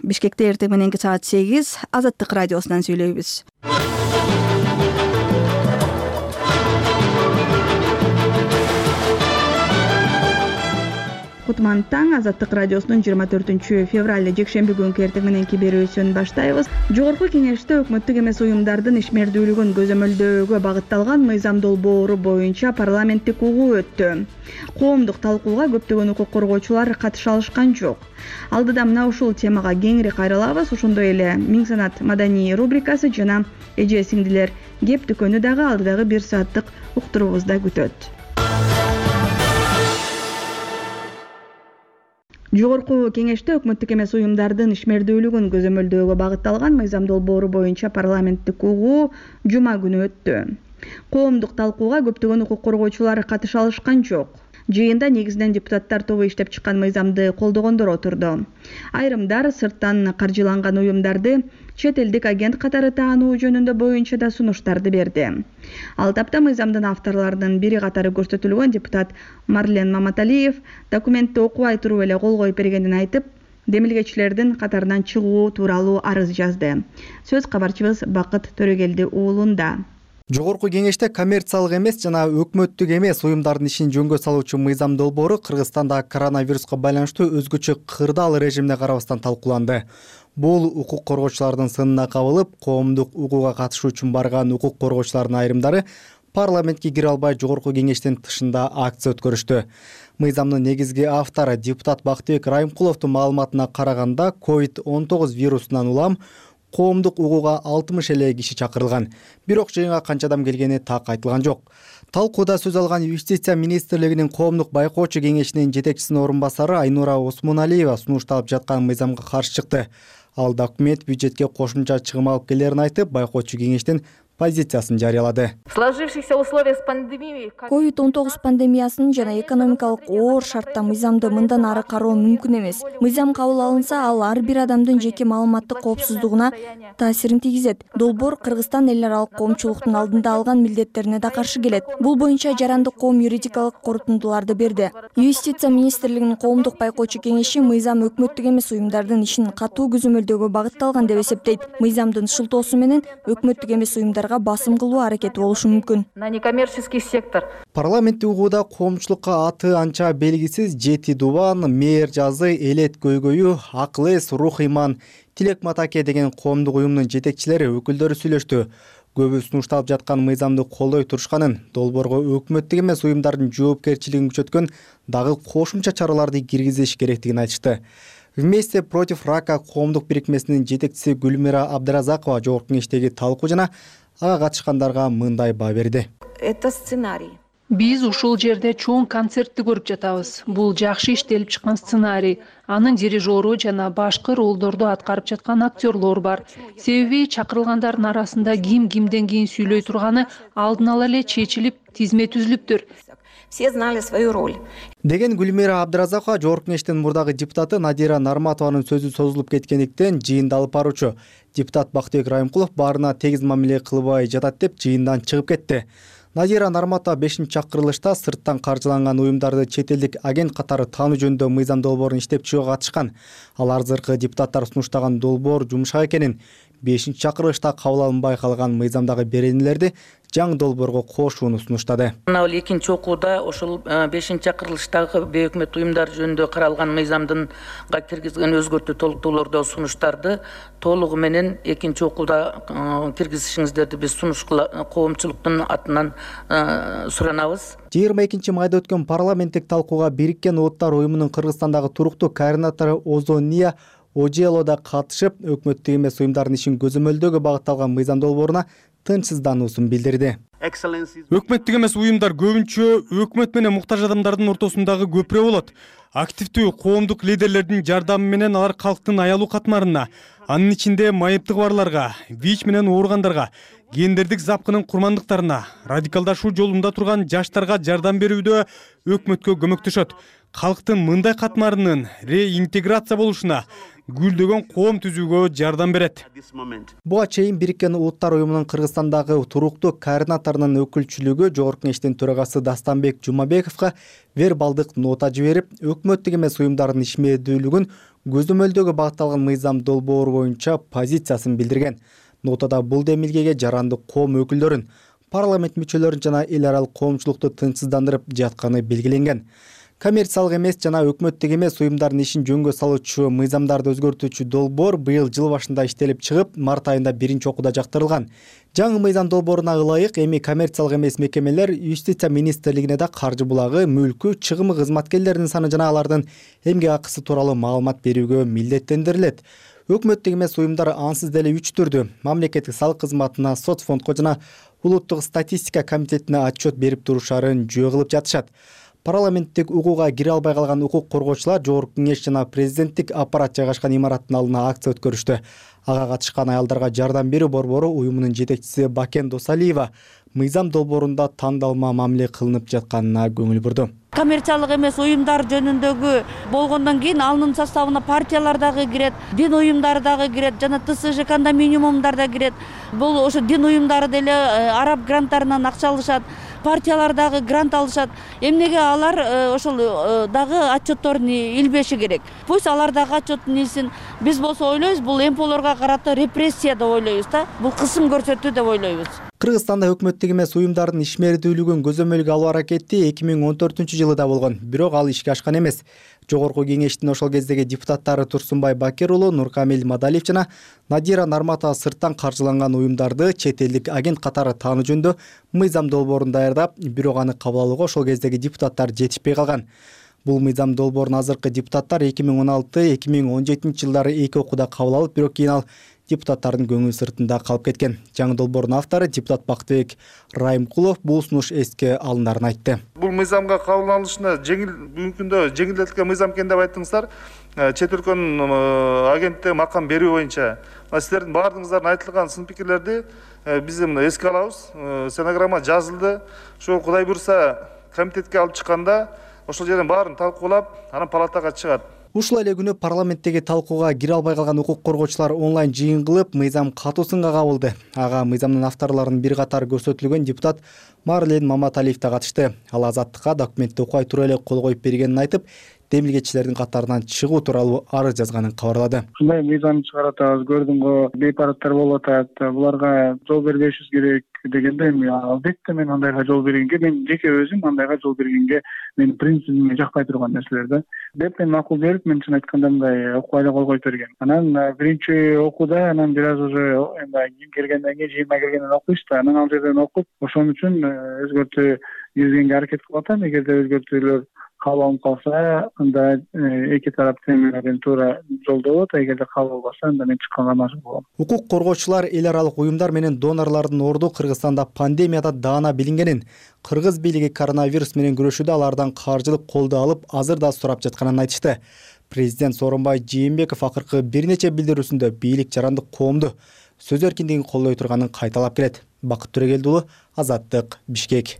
Бишкекте эртең мененки саат 8 Азаттык радиосунан сүйлөйбүз. Кутман таң, Азаттык радиосунун 24 февраль жекшемби күнкү эртең мененки берүүсүн баштайбыз. Жогорку кеңеште өкмөттүк эмес уюмдардын ишмердүүлүгүн көзөмөлдөөгө багытталган мыйзам долбоору боюнча парламенттик угуу өттү. Коомдук талкууга көптөгөн укук коргоочулар катыша алышкан жок. Алдыда мына ушул темага кеңири кайрылабыз. Ошондой эле Миң санат маданий рубрикасы жана эже сиңдилер кеп дүкөнү дагы алдыдагы 1 сааттык уктуруубузда күтөт. Жогорку кеңеште өкмөттүк эмес уюмдардын ишмердүүлүгүн көзөмөлдөөгө багытталган мыйзам долбоору боюнча парламенттик угуу жума күнү өттү. Коомдук талкууга көптөгөн укук коргоочулар катыша алышкан жок. Жыйында негизинен депутаттар тобу иштеп чыккан мыйзамды колдогондор отурду. Айрымдар сырттан каржыланган уюмдарды чет элдик агент катары таануу жөнүндө боюнча да сунуштарды берди. Ал тапта мыйзамдын авторлорунун бири катары көрсөтүлгөн депутат Марлен Маматалиев документти окубай туруп эле кол коюп бергенин айтып, демилгечилердин катарынан чыгуу тууралуу арыз жазды. Сөз кабарчыбыз Бакыт Төрөгелди уулунда. Жогорку кеңеште коммерциялык эмес жана өкмөттүк эмес уюмдардын ишин жөнгө салуучу мыйзам долбоору Кыргызстанда коронавируска байланыштуу өзгөчө кырдаал режимине карабастан талкууланды. Бул укук коргоочулардын сынына кабылып, коомдук угууга катышуу үчүн барган укук коргоочулардын айрымдары парламентке кире албай жогорку кеңештин тышында акция өткөрүштү. Мыйзамдын негизги автору депутат Бактыбек Райымкуловдун маалыматына караганда, COVID-19 вирусунан улам коомдук угууга 60 эле киши чакырылган. Бирок жыйынга канча адам келгени так айтылган жок. Талкууда сөз алган Юстиция министрлигинин коомдук байкоочу кеңешинин жетекчисинин орун басары Айнура Осмоналиева сунушталып жаткан мыйзамга каршы чыкты. Ал документ бюджетке кошумча чыгым алып келерин айтып, байкоочу кеңештин позициясын жарыялады. COVID-19 пандемиясынын жана экономикалык оор шартта мыйзамды мындан ары кароо мүмкүн эмес. Мыйзам кабыл алынса, ал ар бир адамдын жеке маалыматтык коопсуздугуна таасирин тийгизет. Долбоор Кыргызстан эл аралык коомчулуктун алдында алган милдеттерине да каршы келет. Бул боюнча жарандык коом юридикалык корутундуларды берди. Юстиция министрлигинин коомдук байкоочу кеңеши мыйзам өкмөттүк эмес уюмдардын ишин катуу көзөмөлдөөгө багытталган деп эсептейт. Мыйзамдын шылтоосу менен өкмөттүк эмес уюмдар басым кылуу аракети болушу мүмкүн. На некоммерческий сектор. Парламенттик угууда коомчулукка аты анча белгисиз Жети Дубан, Мээр жазы, Элет көйгөйү, Акыл эс, Рух иман, Тилек Матаке деген коомдук уюмдун жетекчилери өкүлдөрү сүйлөштү. Көбү сунушталып жаткан мыйзамды колдой турушканын, долбоорго өкмөттүк эмес уюмдардын жоопкерчилигин күчөткөн дагы кошумча чараларды киргизиш керектигин айтышты. Вместе против рака коомдук бирикмесинин жетекчиси Гүлмира Абдыразакова жогорку кеңештеги талкуу жана ага катышкандарга мындай баа берди. Это сценарий. Биз ушул жерде чоң концертти көрүп жатабыз. Бул жакшы иштелип чыккан сценарий. Анын дирижеру жана башкы ролдорду аткарып жаткан актерлор бар. Себеби чакырылгандардын арасында ким кимден кийин сүйлөй турганы алдын ала эле чечилип, тизме түзүлүптүр. Все знали свою роль. Деген Гүлмира Абдыразакова жогорку кеңештин мурдагы депутаты Надира Нарматованын сөзү созулуп кеткендиктен жыйынды алып баруучу депутат Бактыбек Райымкулов баарына тегиз мамиле кылбай жатат деп жыйындан чыгып кетти. Надира Нарматова 5-чакырылышта сырттан каржыланган уюмдарды чет элдик агент катары таануу жөнүндө мыйзам долбоорун иштеп чыгууга катышкан. Ал арзыркы депутаттар сунуштаган долбоор жумшак экенин, 5-чакырылышта кабыл алынбай калган мыйзамдагы беренелерди жаңы долбоорго кошууну сунуштады. Мына экинчи окууда ошол 5-чакырылыштагы бейөкмөт уюмдар жөнүндө каралган мыйзамдынга киргизген өзгөртүү толуктоолорду сунуштарды толугу менен экинчи окууда киргизишиңиздерди биз коомчулуктун атынан суранабыз. 22-майда өткөн парламенттик талкууга Бириккен Улуттар уюмунун Кыргызстандагы туруктуу координатору Озония Ожело да катышып, өкмөттүк эмес уюмдардын ишин көзөмөлдөөгө багытталган мыйзам долбооруна тынчсыздануусун билдирди. Өкмөттүк эмес уюмдар көбүнчө өкмөт менен муктаж адамдардын ортосундагы көпүрө болот. Активдүү коомдук лидерлердин жардамы менен алар калктын аялуу катмарына, анын ичинде майыптыгы барларга, ВИЧ менен ооругандарга, гендердик запкынын курмандыктарына, радикалдашуу жолунда турган жаштарга жардам берүүдө өкмөткө көмөктөшөт. калктын мындай катмарынын реинтеграция болушуна гүлдөгөн коом түзүүгө жардам берет. Буга чейин Бириккен Улуттар уюмунун Кыргызстандагы туруктуу координаторунун өкүлчүлүгү Жогорку Кеңештин төрагасы Дастанбек Жумабековго вербалдык нота жиберип, өкмөттүк эмес уюмдардын ишмердүүлүгүн көзөмөлдөөгө багытталган мыйзам долбоору боюнча позициясын билдирген. Нотада бул демилгеге жарандык коом өкүлдөрүн, парламент мүчөлөрүн жана эл аралык коомчулукту тынчсыздандырып жатканы белгиленген. Коммерциялык эмес жана өкмөттүк эмес уюмдардын ишин жөнгө салуучу мыйзамдарды өзгөртүүчү долбоор быйыл жыл башында иштелип чыгып, март айында биринчи окууда жактырылган. Жаңы мыйзам долбооруна ылайык эми коммерциялык эмес мекемелер Юстиция министрлигине да каржы булагы, мүлкү, чыгымы кызматкерлеринин саны жана алардын эмгек акысы тууралуу маалымат берүүгө милдеттендирилет. Өкмөттүк эмес уюмдар ансыз деле 3 түрдүү мамлекеттик салык кызматына, соцфондко жана улуттук статистика комитетине отчет берип турушарын жөө кылып жатышат. Парламенттик угууга кире албай калган укук коргоочулар Жогорку Кеңеш жана президенттик аппарат жайгашкан имараттын алдына акция өткөрүштү. Ага катышкан аялдарга жардам берүү борбору уюмунун жетекчиси Бакен Досалиева мыйзам долбоорунда тандалма мамиле кылынып жатканына көңүл бурду. Коммерциялык эмес уюмдар жөнүндөгү болгондон кийин анын составына партиялар дагы кирет, дин уюмдары дагы кирет жана ТСЖ кондоминиумдар да кирет. Бул ошо дин уюмдары деле араб гранттарынан акча алышат, партиялар дагы грант алышат. Эмнеге алар ошол дагы отчетторун илбеши керек. Пусть алар дагы отчетун илсин. Биз болсо ойлойбуз, бул МПОлорго карата репрессия деп ойлойбуз да. Бул кысым көрсөтүү деп ойлойбуз. Кыргызстанда өкмөттүк эмес уюмдардын ишмердүүлүгүн көзөмөлгө алуу аракети 2014 жылда болгон, бирок ал ишке ашкан эмес. Жогорку Кеңештин ошол кездеги депутаттары Турсунбай Бакир уулу, Нуркамил Мадалиев жана Надира Нарматова сырттан каржыланган уюмдарды чет элдик агент катары таануу жөнүндө мыйзам долбоорун даярдап, бирок аны кабыл алууга ошол кездеги депутаттар жетишпей калган. Бул мыйзам долбоорун азыркы депутаттар 2016-2017 жылдары 2 окууда кабыл алып, бирок кийин ал депутаттардын көңүл сыртында калып кеткен. Жаңы долбоордун автору депутат Бактыбек Райымкулов бул сунуш эске алындарын айтты. Бул мыйзамга кабыл алынышына мүмкүндө жеңилдетилген мыйзам экен деп айттыңыздар. Чет өлкөнүн агентте макам берүү боюнча сиздердин баардыгыңыздардын айтылган сын пикирлерди биз эске алабыз. Стенограмма жазылды. Ошо Кудай буйрса комитетке алып чыкканда ошол жерден баарын талкуулап, анан палатага чыгат. Ушул эле күнү парламенттеги талкууга кире албай калган укук коргоочулар онлайн жыйын кылып, мыйзам катуусунга кабылды. Ага мыйзамдын авторлорунун бир катары көрсөтүлгөн депутат Марлен Маматалиев да катышты. Ал Азаттыкка документти окубай тура эле кол коюп бергенин айтып, демилгечилердин катарынан чыгуу тууралуу арыз жазганын кабарлады. Ушундай мыйзам чыгаратабыз, көрдүңгү бейпараттар болуп атат, буларга жол бербешибиз керек дегенде албетте мен андайга жол бергенге, мен жеке өзүм андайга жол бергенге мен принцибиме жакпай турган нерселер да. Деп мен макул берип, мен чын айтканда мындай окубай эле кол коюп берген. Анан биринчи окууда, анан бир аз уже ким келгенден кийин, жыйынга келгенден окуйбуз да, анан ал жерден окуп, ошон үчүн өзгөртүү киргизгенге аракет кылып атам. Эгерде өзгөртүүлөр кабыл алынып калса, анда эки тарап тең туура жолдо болот. Эгерде кабыл албаса, анда мен чыкканга мажбур болом. Укук коргоочулар эл аралык уюмдар менен донорлордун орду Кыргызстанда пандемияда даана билингенин, кыргыз бийлиги коронавирус менен күрөшүүдө алардан каржылык колдоо алып, азыр да сурап жатканын айтышты. Президент Сооронбай Жээнбеков акыркы бир нече билдирүүсүндө бийлик жарандык коомду сөз эркиндигин колдой турганын кайталап келет. Бакыт Төрөгелди уулу, Азаттык, Бишкек.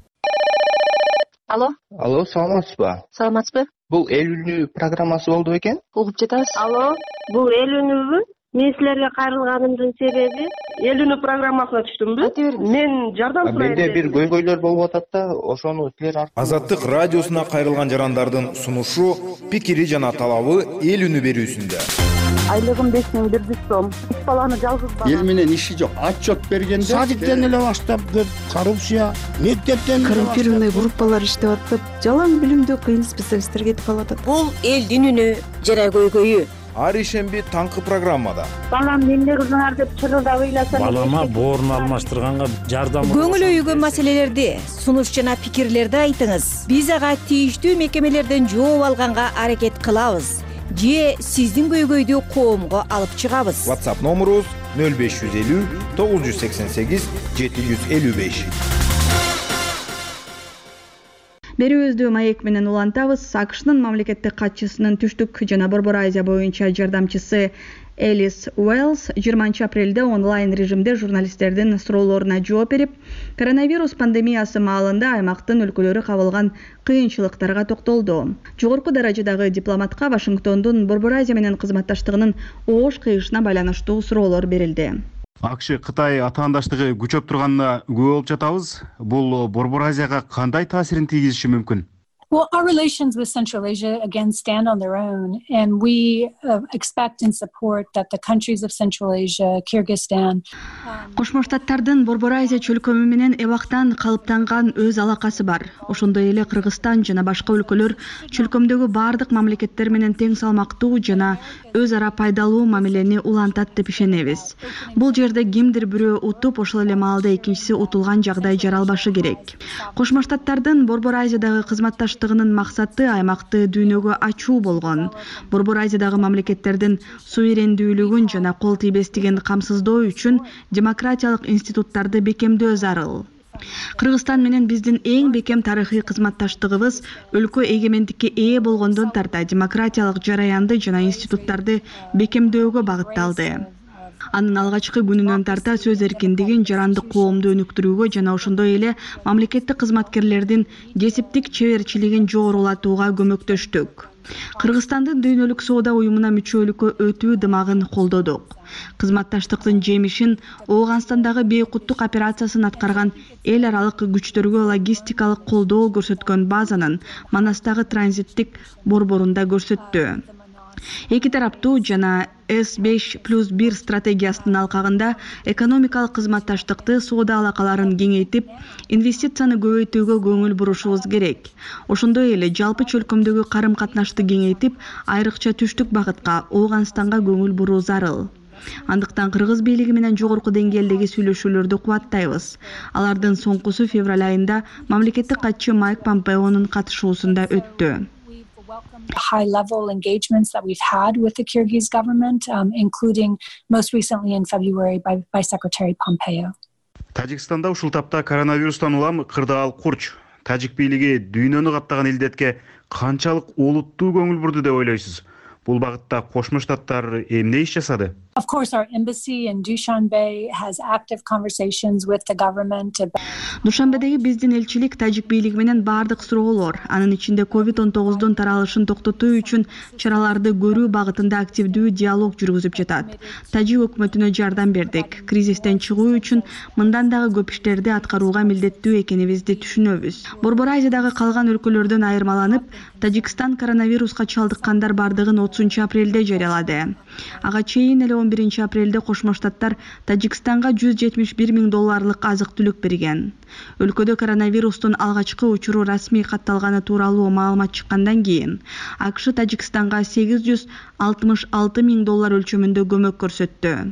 Алло, саламатсызбы? Саламатсызбы? Бул эл үнү программасы болду экен? Угуп жатабыз. Алло, бул эл үнүбү? Мен силерге кайрылганымдын себеби эл үнү программасына түштүмбү? Мен жардам сурайм. Менде бир көйгөйлөр болуп атат да, ошону силер аркылуу. Азаттык радиосуна кайрылган жарандардын сунушу, пикири жана талабы эл үнү берүүсүндө. Айлыгым 5100 сом. 3 баланы жалгыз бала. Эл менен иши жок. Отчет бергенде садиктен эле баштап коррупция, мектептен коррумпированный группалар иштеп атып, жалаң билимдүү кыйын специалисттер кетип калат. Бул элдин үнү жана көйгөйү. Ар ишемби таңкы программада. Балам эмне кылдыңар деп чырылдап ыйласам. Балама боорун алмаштырганга жардам. Көңүл өйгөн маселелерди, сунуш жана пикирлерди айтыңыз. Биз ага тийиштүү мекемелерден жооп алганга аракет кылабыз. Же сиздин көйгөйдү коомго алып чыгабыз. WhatsApp номерубуз 0550 988 755. Берүүбүздү маек менен улантабыз. АКШнын мамлекеттик катчысынын түштүк жана Борбор Азия боюнча жардамчысы Элис Уэллс 20 апрелде онлайн режимде журналисттердин суроолоруна жооп берип, коронавирус пандемиясы маалында аймактын өлкөлөрү кабылган кыйынчылыктарга токтолду. Жогорку даражадагы дипломатка Вашингтондун Борбор Азия менен кызматташтыгынын оош кыйышына байланыштуу суроолор берилди. АКШ Кытай атаандаштыгы күчөп турганына күбө болуп жатабыз. Бул Борбор Азияга кандай таасирин тийгизиши мүмкүн? Well, our relations with Central Asia again stand on their own, and we expect and support that the countries of Central Asia, Kyrgyzstan. Кошмо Штаттардын Борбор Азия чөлкөмү менен эбактан калыптанган өз алакасы бар. Ошондой эле Кыргызстан жана башка өлкөлөр чөлкөмдөгү бардык мамлекеттер менен тең салмактуу жана өз ара пайдалуу мамилени улантат деп ишенебиз. Бул жерде кимдир бирөө утуп, ошол эле маалда экинчиси утулган жагдай жаралбашы керек. Кошмо Штаттардын Борбор Азиядагы кызматташтыгынын максаты аймакты дүйнөгө ачуу болгон. Борбор Азиядагы мамлекеттердин суверендүүлүгүн жана кол тийбестигин камсыздоо үчүн демократиялык институттарды бекемдөө зарыл. Кыргызстан менен биздин эң бекем тарыхый кызматташтыгыбыз өлкө эгемендикке ээ болгондон тарта демократиялык жараянды жана институттарды бекемдөөгө багытталды. Анын алгачкы күнүнөн тарта сөз эркиндигин жарандык коомду өнүктүрүүгө жана ошондой эле мамлекеттик кызматкерлердин кесиптик чеберчилигин жогорулатууга көмөктөштүк. Кыргызстандын дүйнөлүк соода уюмуна мүчөлүккө өтүү дымагын колдодук. Кызматташтыктын жемишин Ооганстандагы бейкуттук операциясын аткарган эл аралык күчтөргө логистикалык колдоо көрсөткөн базанын Манастагы транзиттик борборунда көрсөттү. Эки тараптуу жана S5+1 стратегиясынын алкагында экономикалык кызматташтыкты, соода алакаларын кеңейтип, инвестицияны көбөйтүүгө көңүл бурушубуз керек. Ошондой эле жалпы чөлкөмдөгү карым-катнашты кеңейтип, айрыкча түштүк багытка Ооганстанга көңүл буруу зарыл. Андыктан Кыргыз бийлиги менен жогорку деңгээлдеги сүйлөшүүлөрдү кубаттайбыз. Алардын соңкусу февраль айында мамлекеттик катчы Майк Помпеонун катышуусунда өттү. High-level engagements that we've had with the Kyrgyz government, including most recently in February by Secretary Pompeo. Тажикстанда ушул тапта коронавирустан улам кырдаал курч. Тажик бийлиги дүйнөнү каптаган илдетке канчалык олуттуу көңүл бурду деп ойлойсуз? Бул багытта Кошмо Штаттар эмне иш жасады? Of course, our embassy in Dushanbe has active conversations with the government about... Душанбедеги биздин элчилик тажик бийлиги менен бардык суроолор, анын ичинде COVID-19 таралышын токтотуу үчүн чараларды көрүү багытында активдүү диалог жүргүзүп жатат. Тажик өкмөтүнө жардам бердик. Кризистен чыгуу үчүн мындан дагы көп иштерди аткарууга милдеттүү экенибизди түшүнөбүз. Борбор Азиядагы калган өлкөлөрдөн айырмаланып, Тажикстан коронавируска чалдыккандар бардыгын 30 апрелде жарыялады. Ага чейин эле 11 апрелде Кошмо Штаттар Тажикстанга $171 миң азык-түлүк берген. Өлкөдө коронавирустун алгачкы учуру расмий катталганы тууралуу маалымат чыккандан кийин АКШ Тажикстанга $866 миң өлчөмүндө көмөк көрсөттү.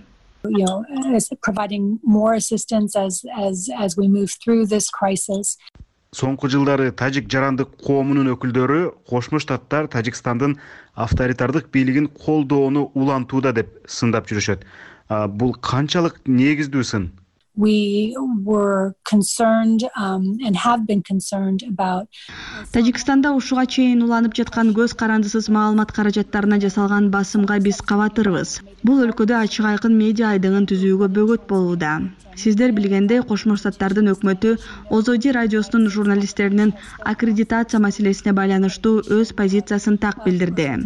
Providing more assistance as we move through this crisis. Соңку жылдары тажик жарандык коомунун өкүлдөрү Кошмо Штаттар Тажикстандын авторитардык бийлигин колдоону улантууда деп сындап жүрүшөт. Бул канчалык негиздүү сын? We were concerned and have been concerned about Тажикстанда ушуга чейин уланып жаткан көз карандысыз маалымат каражаттарына жасалган басымга биз кабатырбыз. Бул өлкөдө ачык айкын медиа айдыгын түзүүгө бөгөт болууда. Сиздер билгендей, Кошмо Штаттардын өкмөтү ОЗОДИ радиосунун журналисттеринин аккредитация маселесине байланыштуу өз позициясын так билдирди.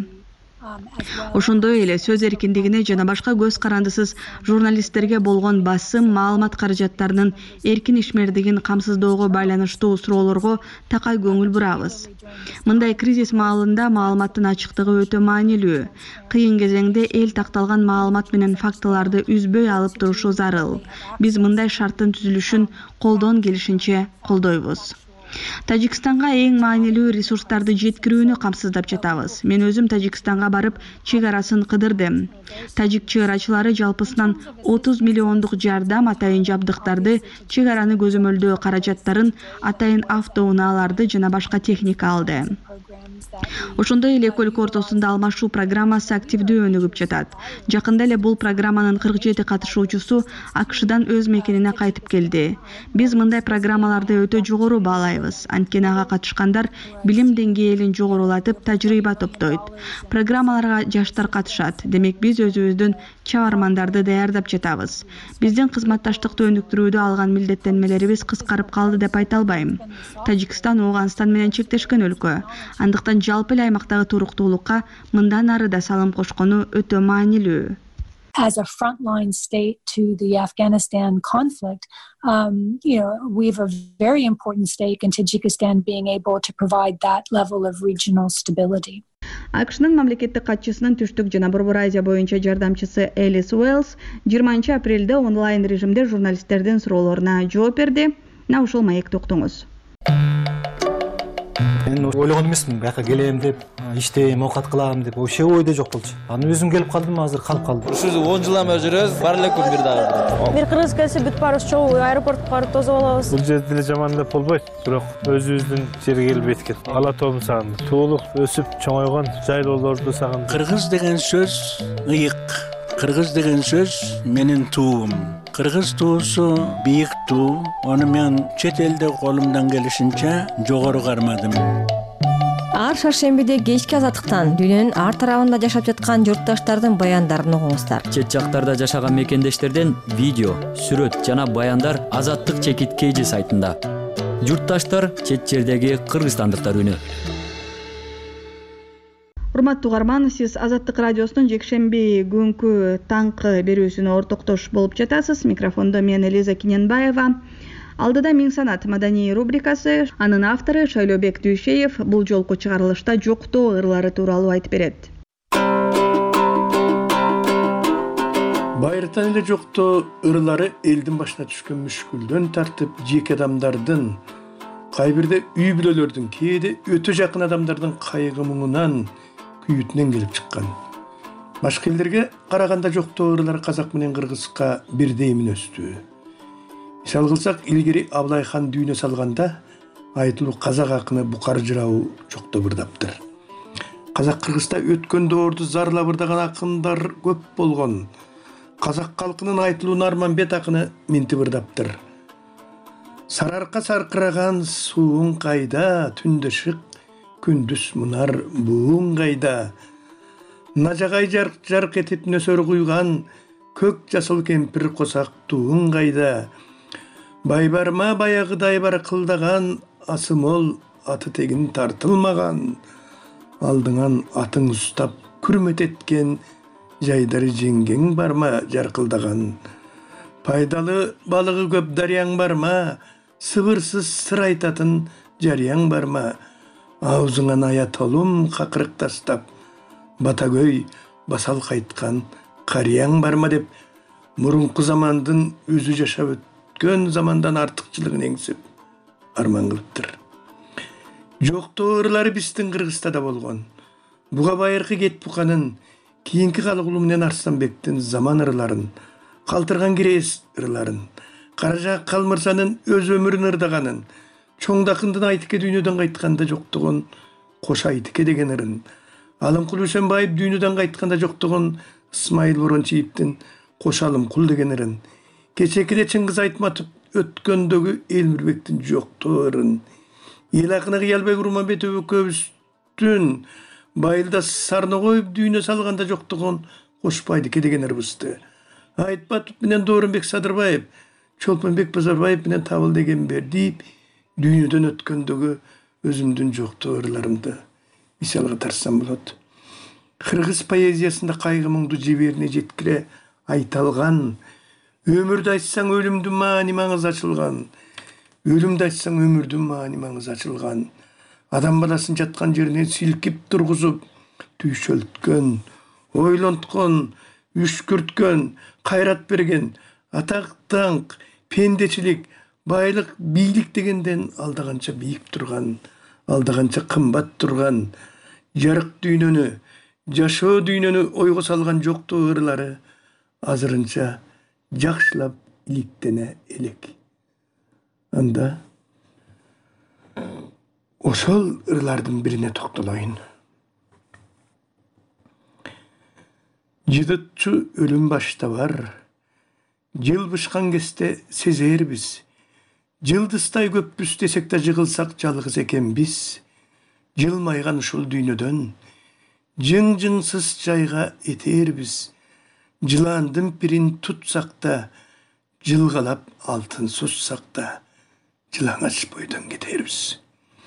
Ошондой эле сөз эркиндигине жана башка көз карандысыз журналисттерге болгон басым, маалымат каражаттарынын эркин ишмердигин камсыздоого байланыштуу суроолорго такай көңүл бурабыз. Мындай кризис маалында маалыматтын ачыктыгы өтө маанилүү. Кыйын кезеңде эл такталган маалымат менен фактыларды үзбөй алып турушу зарыл. Биз мындай шарттын түзүлүшүн колдон келишинче колдойбуз. Тажикстанга эң маанилүү ресурстарды жеткирүүнү камсыздап жатабыз. Мен өзүм Тажикстанга барып, чек арасын кыдырдым. Тажик чек арачылары жалпысынан 30 миллиондук жардам, атайын жабдыктарды, чек араны көзөмөлдөө каражаттарын, атайын автоунааларды жана башка техника алды. Ошондой эле эки өлкө ортосунда алмашуу программасы активдүү өнүгүп жатат. Жакында эле бул программанын 47 катышуучусу АКШдан өз мекенине кайтып келди. Биз мындай программаларды өтө жогору баалайбыз. албайбыз. Анткени ага катышкандар билим деңгээлин жогорулатып, тажрыйба топтойт. Программаларга жаштар катышат. Демек биз өзүбүздүн чабармандарды даярдап жатабыз. Биздин кызматташтыкты өнүктүрүүдө алган милдеттенмелерибиз кыскарып калды деп айта албайм. Тажикстан Ооганстан менен чектешкен өлкө. Андыктан жалпы эле аймактагы туруктуулукка мындан ары да салым кошкону өтө маанилүү. As a frontline state to the Afghanistan conflict, we have a very important stake in Tajikistan being able to provide that level of regional stability. AQShnын мамлекеттик катчысынын түштүк жана Борбор Азия боюнча жардамчысы Элис Уэллс 20 апрелде онлайн режимде журналисттердин суроолоруна жооп берди. Мына ушул маекти уктуңуз. Мен ойлогон эмесмин, бияка келем деп, иштейм, оокат кылам деп, вообще ойдо жок болчу. Аны өзүм келип калдым, азыр калып калдым. Ушул 10 жылдан бери жүрөбүз, бар эле күн бир дагы. Бир кыргыз келсе бүт барыбыз чогуу аэропортко барып тосуп алабыз. Бул жерде деле жаман деп болбойт, бирок өзүбүздүн жерге келип эткет. Ала тоомду сагындым. Туулуп, өсүп, чоңойгон жайлоолорду сагындым. Кыргыз деген сөз ыйык. Кыргыз деген сөз менин туум. Кыргыз туусу бийик туу. Аны мен чет элде колумдан келишинче жогору кармадым. Ар шаршембиде кечки азаттыктан дүйнөнүн ар тарабында жашап жаткан журтташтардын баяндарын угуңуздар. Чет жактарда жашаган мекендештерден видео, сүрөт жана баяндар Азаттык чекиткейжи сайтында. Журтташтар чет жердеги кыргызстандыктар үнү. Урматтуу угарман, сиз Азаттык радиосунун жекшемби күнкү таңкы берүүсүнө ортоктош болуп жатасыз. Микрофондо мен Элиза Киненбаева. Алдыда Миң санат маданий рубрикасы. Анын автору Шайлообек Дүйшеев бул жолку чыгарылышта жоктоо ырлары тууралуу айтып берет. Байыртан эле жоктоо ырлары элдин башына түшкөн мүшкүлдөн тартып, жеке адамдардын, кайбирде үй бүлөлөрдүн, кээде өтө жакын адамдардын кайгы муңунан, күйүтүнөн келип чыккан. Башка элдерге караганда жоктоо ырлары казак менен кыргызга бирдей мүнөздүү. Мисал кылсак, илгери Абылай хан дүйнө салганда айтылуу казак акыны Букар жырабы жоктоо бырдаптыр. Казак Кыргызда өткөн доорду зарлап ырдаган акындар көп болгон. Казак калкынын айтылуун Арманбет акыны минтип ырдаптыр. Сарарка саркыраган сууң кайда, түндө шык, күндүз мунар бууң кайда. Нажагай жарк этип нөсөр куйган, көк жасыл кемпир косак тууң кайда. Бай барма баягыдай бар кылдаган, асы мол аты тегин тартылмаган. Алдыңан атың устап күрмөт эткен, жайдары жеңгең барма жаркылдаган. Пайдалы балыгы көп дарыяң барма, сыбырсыз сыр айтатын жарыяң барма. Аузыңан ая толум какырык тастап, батагөй басал кайткан карыяң барма деп, мурунку замандын өзү жашап өткөн замандан артыкчылыгын эңсип арман кылыптыр. Жоктоо ырлары биздин Кыргызда да болгон. Буга байыркы Кет Буканын, кийинки Калыгулуу менен Арстанбектин заман ырларын, Калтырган Кирээс ырларын, Каражак Калмырзанын өз өмүрүн ырдаганын, Чоңдакындын Айтыке дүйнөдөн кайтканда жоктогон Кош Айтыке деген ырын, Алымкул Үсөнбаев дүйнөдөн кайтканда жоктогон Исмайыл Борончиевдин Кош Алымкул деген ырын, кечекиде Чыңгыз Айтматов өткөндөгү Элмирбектин жоктоо ырын, эл акыны Кыялбек Урманбетов экөөбүздүн Байылда Сарногоев дүйнө салганда жоктогон Кошбайдыке деген ырыбызды, Айтматов менен Доорунбек Садырбаев, Чолпонбек Базарбаев менен Табыл деген бердип дүйнөдөн өткөндөгү өзүмдүн жоктоо ырларымды мисалга тартсам болот. Кыргыз поэзиясында кайгы муңду жеберине жеткире айталган, өмүрдү айтсаң өлүмдүн маани маңызы ачылган, өлүмдү айтсаң өмүрдүн маани маңызы ачылган, адам баласын жаткан жеринен силкип тургузуп, түйшөлткөн, ойлонткон, үшкүрткөн, кайрат берген, атак даңк, пендечилик, байлык, бийлик дегенден алдаганча бийик турган, алдаганча кымбат турган, жарык дүйнөнү, жашоо дүйнөнү ойго салган жоктоо ырлары азырынча жакшылап иликтене элек. Анда ошол ырлардын бирине токтолоюн. Жыдытчу өлүм башта бар, жыл бышкан кезде сезербиз, Жылдыздай көппүз десек да жығылсақ жалғыз экенбиз. Жылмайған ушул дүйнөдөн жың-жыңсыз жайга этербиз. Жыландын пирин тутсак да, жылгалап алтын сузсак да, жылаңач бойдон кетербиз.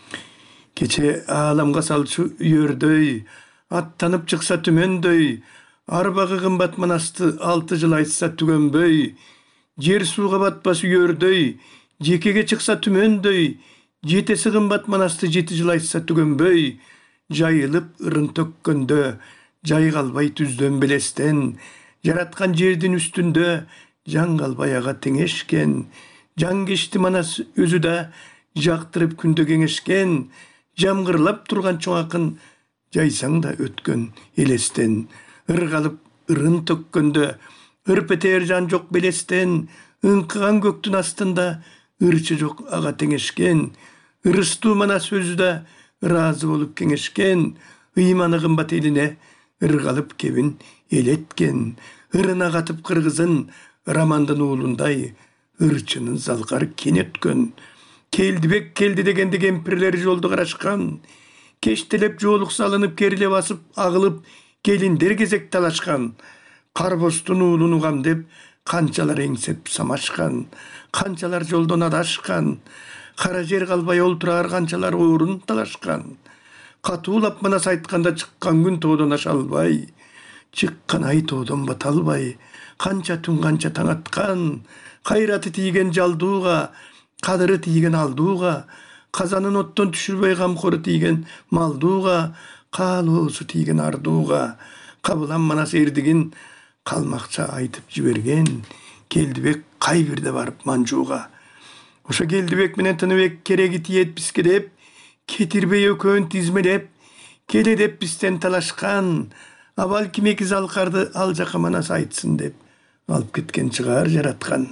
Кече ааламга салчу үйөрдөй, аттанып чыкса түмөндөй, арбагы кымбат манасты 6 жыл айтса түгөнбөй, жер сууга батпас үйөрдөй, жекеге чыкса түмөндөй, жетеси кымбат манасты 7 жыл айтса түгөнбөй, жайылып ырын төккөндө, жай калбай түздөн белестен, жараткан жердин үстүндө, жан калбай ага теңешкен, жан кечти манас өзү да, жактырып күндө кеңешкен, жамгырлап турган чоң акын, жайсаң да өткөн элестен, ыргалып ырын төккөндө, ырпетер жан жок белестен, ыңкыган көктүн астында, ырчы жок ага теңешкен, ырыстуу манас өзү да, ыраазы болуп кеңешкен, ыйманы кымбат элине, ыргалып кебин элеткен, ырына катып кыргызын, романдын уулундай, ырчынын залкар кен өткөн. Келдибек келди дегенде кемпирлер жолду карашкан, кештелеп жоолук салынып кериле басып агылып, келиндер кезек талашкан. Карбоздун уулун угам деп, канчалар эңсеп самашкан, канчалар жолдон адашкан, кара жер калбай олтурар канчалар орун талашкан. Катуулап манас айтканда чыккан күн тоодон аша албай, чыккан ай тоодон бата албай, канча түн канча таң аткан, кайраты тийген жалдууга, кадыры тийген алдууга, казанын оттон түшүрбөй камкору тийген малдууга, каалоосу тийген ардууга, кабылан манас эрдигин калмакча айтып жиберген, Келдибек кай бирде барып манжууга. Ошо Келдибек менен Тыныбек кереги тиет бизге деп, кетирбей экөөнү тизмелеп, келе деп бизден талашкан, абал кимеки залкарды ал жака манас айтсын деп, алып кеткен чыгар жараткан.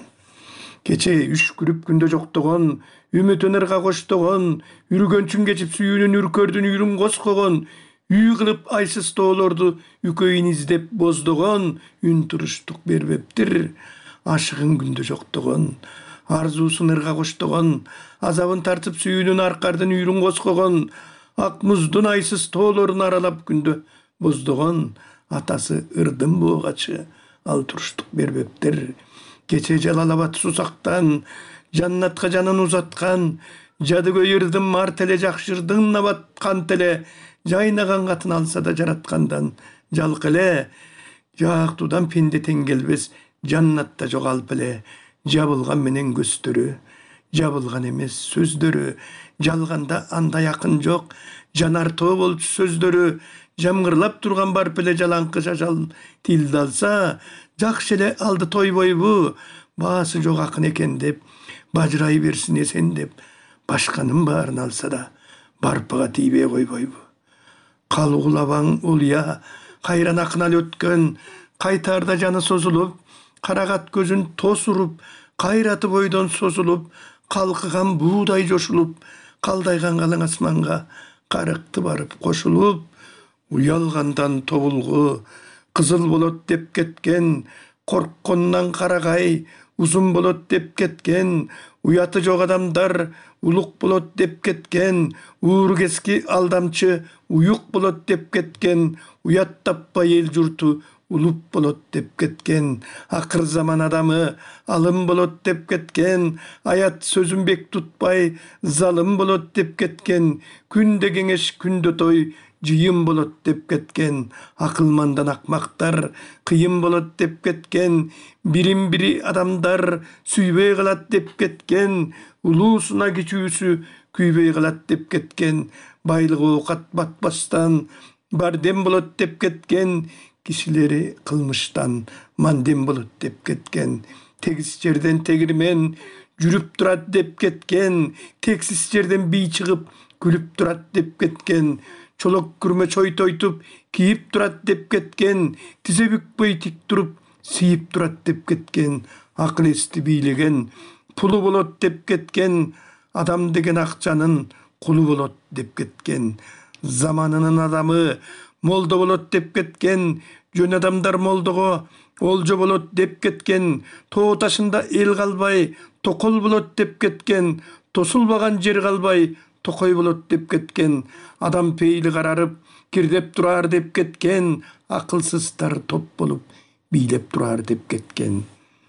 Кече үш күрүп күндө жоктогон, үмүтүн ырга коштогон, үргөнчүн кечип сүйүүнүн үркөрдүн үйрүн коскогон, үй кылып айсыз тоолорду үкөйүн издеп боздогон, үн туруштук бербептир. Ашыгын күндө жоктогон, арзуусун ырга коштогон, азабын тартып сүйүүнүн аркардын үйрүн коскогон, ак муздун айсыз тоолорун аралап күндө боздогон, атасы ырдын боогачы, ал туруштук бербептир. Кече Жалалабад сусактан, жаннатка жанын узаткан, жадыгөй ырдын мар теле жакшырдын набаткан теле, жайнаган катын алса да жараткандан жалк эле, жаактуудан пенде тең келбес, жаннатта жогалып эле, жабылган менен көздөрү, жабылган эмес сөздөрү, жалганда андай акын жок, жанар тоо болчу сөздөрү, жамгырлап турган барып эле жалаңкы жажал тилди алса, жакшы эле алды тойбойбу, баасы жок акын экен деп, бажырай берсин эсен деп, башканын баарын алса да, барпыга тийбей койбойбу. Калгулабаң улия, кайран акынал өткөн, кайтаарда жаны созулуп, карагат көзүн тосуруп, кайраты бойдон созулуп, калкыган буудай жошулуп, калдайган калың асманга карыкты барып кошулуп, уялгандан тобулгу кызыл болот деп кеткен, коркконунан карагай узун болот деп кеткен, уяты жок адамдар улук болот деп кеткен, уургески алдамчы уюк болот деп кеткен, уят таппай эл журту улуп болот деп кеткен, акыр заман адамы алым болот деп кеткен, аят сөзүн бек тутпай залым болот деп кеткен, күндө кеңеш күндө той жыйын болот деп кеткен, акылмандан акмактар кыйын болот деп кеткен, бирин бири адамдар сүйбөй калат деп кеткен, улуусуна кичүүсү күйбөй калат деп кеткен, байлык оокат батпастан бардем болот деп кеткен, кишилери кылмыштан мандем болот деп кеткен, тегиз жерден тегирмен жүрүп турат деп кеткен, тексиз жерден бий чыгып күлүп турат деп кеткен, чолок күрмө чойтойтуп кийип турат деп кеткен, тизе бүкпөй тик туруп сийип турат деп кеткен, акыл эсти бийлеген пулу болот деп кеткен, адам деген акчанын кулу болот деп кеткен, заманынын адамы молдо болот деп кеткен, жөн адамдар молдого олжо болот деп кеткен, тоо ташында эл калбай токол болот деп кеткен, тосулбаган жер калбай токой болот деп кеткен, адам пейили карарып кирдеп турар деп кеткен, акылсыздар топ болуп бийлеп турар деп кеткен.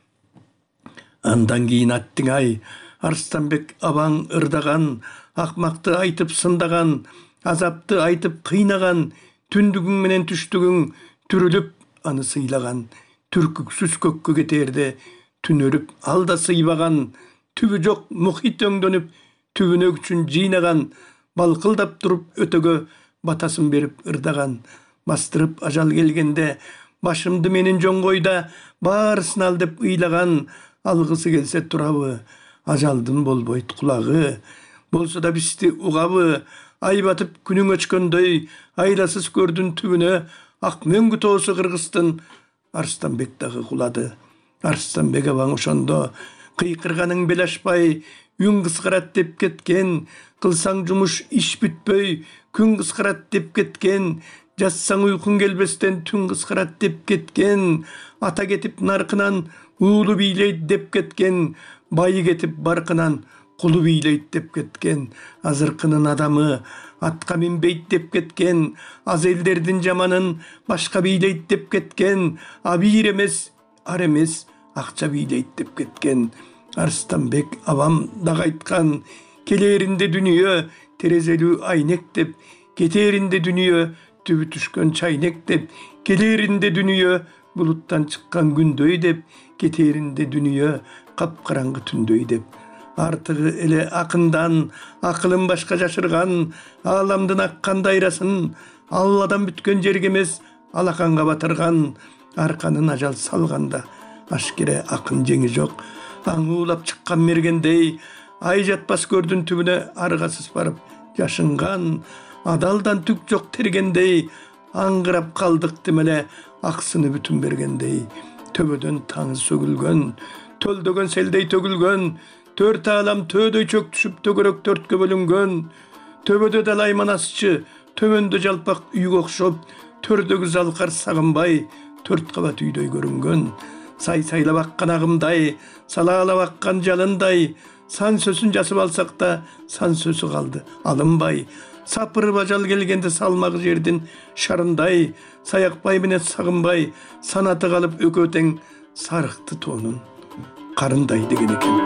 Андан кийин аттың ай, Арстанбек абаң ырдаган, акмакты айтып сындаган, азапты айтып кыйнаган, түндүгүң менен түштүгүң түрүлүп аны сыйлаган, түркүксүз көккө кетерде түнөрүп алда сыйбаган, түбү жок мухит өңдөнүп түбүнө күчүн жыйнаган, балкылдап туруп өтөгө батасын берип ырдаган, бастырып ажал келгенде башымды менин жоңгойда баарысын ал деп ыйлаган, алгысы келсе турабы, ажалдын болбойт кулагы, болсо да бизди угабы, ай батып күнүң өчкөндөй, айласыз көрдүн түбүнө, ак мөңгү тоосу Кыргыздын, Арстанбек дагы кулады. Арстанбек абаң ошондо кыйкырганың бел ашпай, үн кыскарат деп кеткен, кылсаң жумуш иш бүтпөй, күн кыскарат деп кеткен, жатсаң уйкуң келбестен түн кыскарат деп кеткен, ата кетип наркынан уулу бийлейт деп кеткен, байы кетип баркынан кулу бийлейт деп кеткен, азыркынын адамы атка минбейт деп кеткен, аз элдердин жаманын башка бийлейт деп кеткен, абийир эмес, ар эмес, акча бийлейт деп кеткен. Арстанбек абам дагы айткан, келеринде дүнүйө терезелүү айнек деп, кетеринде дүнүйө түбү түшкөн чайнек деп, келеринде дүнүйө булуттан чыккан күндөй деп, кетеринде дүнүйө капкараңгы түндөй деп. Артыгы эле акындан, акылын башка жашырган, ааламдын аккан дайрасын алладан бүткөн жерге эмес алаканга батырган, арканын ажал салганда ашкере акын жеңи жок, аң уулап чыккан мергендей, ай жатпас көрдүн түбүнө аргасыз барып жашынган, адалдан түк жок тергендей, аңгырап калдык демеле аксыны бүтүн бергендей, төбөдөн таңы сөгүлгөн, төлдөгөн селдей төгүлгөн, төрт алам төөдөй чөк түшүп төгөрөк төрткө бөлүнгөн, төбөдө далай манасчы, төмөндө жалпак үйгө окшоп, төрдөгү залкар сагынбай, төрт кабат үйдөй көрүнгөн, сай-сайлап аккан агымдай, салаалап аккан жалындай, сан сөзүн жасып алсак да, сан сөзү калды алынбай, сапырып ажал келгенде салмагы жердин шарындай, саякбай менен сагынбай, санаты калып экөө тең сарыкты тоонун карындай деген экен.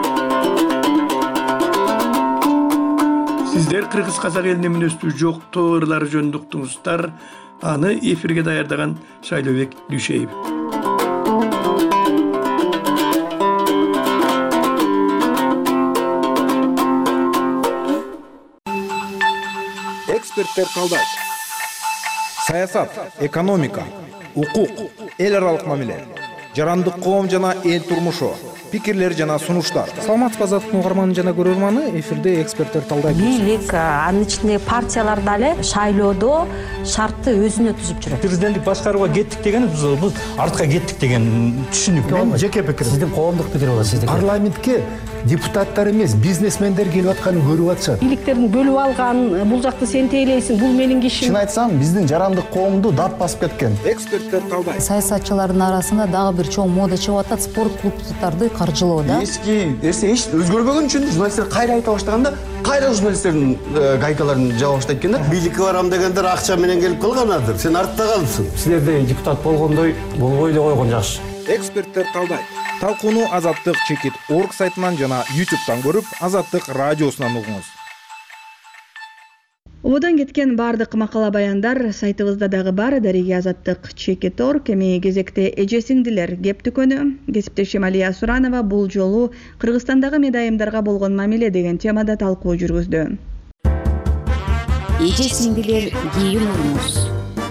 Сиздер Кыргыз казак элине мүнөздүү жоктоо ырлары жөнүндө уктуңуздар. Аны эфирге даярдаган Шайлообек Дүйшеев. Эксперттер талдайт. Саясат, экономика, укук, эл аралык мамиле, жарандык коом жана эл турмушу, пикирлер жана сунуштар. Саламатсызбы азаттык угарманы жана көрөрманы, эфирде эксперттер талдайт. Бийлик, анын ичинде партиялар дагы шайлоодо шартты өзүнө түзүп жүрөт. Президенттик башкарууга кеттик деген биз артка кеттик деген түшүнүк. Мен жеке пикирим. Сиздин коомдук пикир болот сиздики. Парламентке депутаттар эмес, бизнесмендер келип атканын көрүп атышат. Бийликтердин бөлүп алган, бул жакты сен тейлейсиң, бул менин кишим. Чын айтсам, биздин жарандык коомду дат басып кеткен. Эксперттер талдайт. Саясатчылардын арасында дагы бир чоң мода чыгып атат, спорт клубдарды каржылоо да. Эски нерсе эч өзгөрбөгөн үчүн журналисттер кайра айта баштаганда, кайра журналисттердин гайкаларын жаба баштайт экен да. Бийликке барам дегендер акча менен келип калганадыр. Сен артта калдысың. Силерде депутат болгондой болбой эле койгон жакшы. Эксперттер талдайт. Талкууну Азаттык чекит орг сайтынан жана YouTube'дан көрүп, Азаттык радиосунан угуңуз. Ободон кеткен бардык макала баяндар сайтыбызда дагы бар. Дареги Азаттык чекит орг. Эми кезекте эже-сиңдилер кеп түкөнү. Кесиптешим Алия Суранова бул жолу Кыргызстандагы медайымдарга болгон мамиле деген темада талкуу жүргүздү. Эже-сиңдилер кийимиңиз.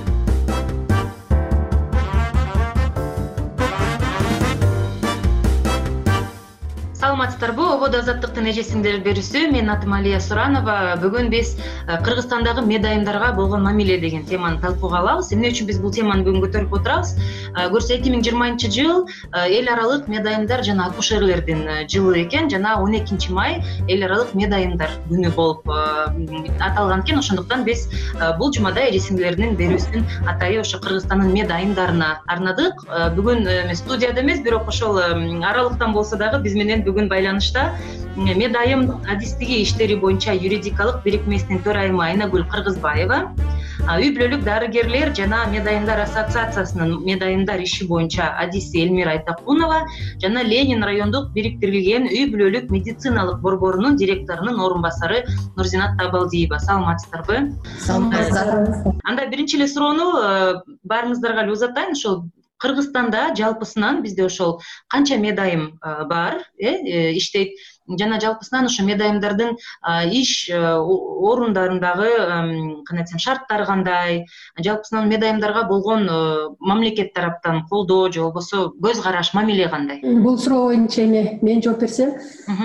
Саламатсыздарбы, ободо азаттыктын эже-сиңдилер берүүсү. Мен атым Алия Суранова. Бүгүн биз Кыргызстандагы медайымдарга болгон мамиле деген теманы талкууга алабыз. Эмне үчүн биз бул теманы бүгүн көтөрүп отурабыз? Көрсө 2020 жыл эл аралык медайымдар жана акушерлердин жылы экен, жана 12 май эл аралык медайымдар күнү болуп аталган экен. Ошондуктан биз бул жумада эже-сиңдилердин берүүсүн атайы ошо Кыргызстандын медайымдарына арнадык. Бүгүн студияда эмес, бирок ошол аралыктан болсо дагы биз менен бүгүн бүгүн байланышта мед айым адистиги иштери боюнча юридикалык бирикмесинин төрайымы Айнагүл Кыргызбаева, үй бүлөлүк дарыгерлер жана мед айымдар ассоциациясынын мед айымдар иши боюнча адиси Элмира Айтакунова жана Ленин райондук бириктирилген үй бүлөлүк медициналык борборунун директорунун орун басары Нурзинат Табалдиева. Саламатсыздарбы? Саламатсыздар. Анда биринчи эле суроону баарыңыздарга эле узатайын. Ошол Кыргызстанда жалпысынан бизде ошол канча мед айым бар, иштейт жана жалпысынан ошо мед айымдардын иш орундарындагы кандай десем шарттары кандай, жалпысынан мед айымдарга болгон мамлекет тараптан колдоо же болбосо көз караш, мамиле кандай? Бул суроо боюнча мен жооп берсем,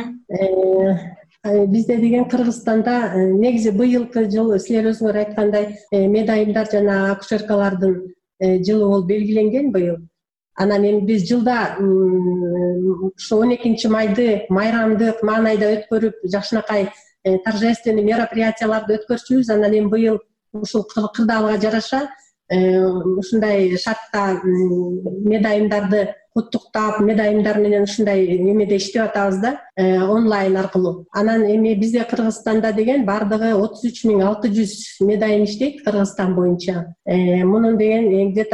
бизде деген Кыргызстанда негизи быйылкы жыл силер өзүңөр айткандай мед айымдар жана акушеркалардын жылы болуп белгиленген быйыл. Анан эми биз жылда ушу 12 майды майрамдык маанайда өткөрүп, жакшынакай торжественный мероприятияларды өткөрчүбүз. Анан эми быйыл ушул кырдаалга жараша ушундай шартта мед айымдарды куттуктап, мед айымдар менен ушундай эмеде иштеп атабыз да, онлайн аркылуу. Анан эми бизде Кыргызстанда деген бардыгы 33.600 мед айым иштейт Кыргызстан боюнча. Мунун деген где-то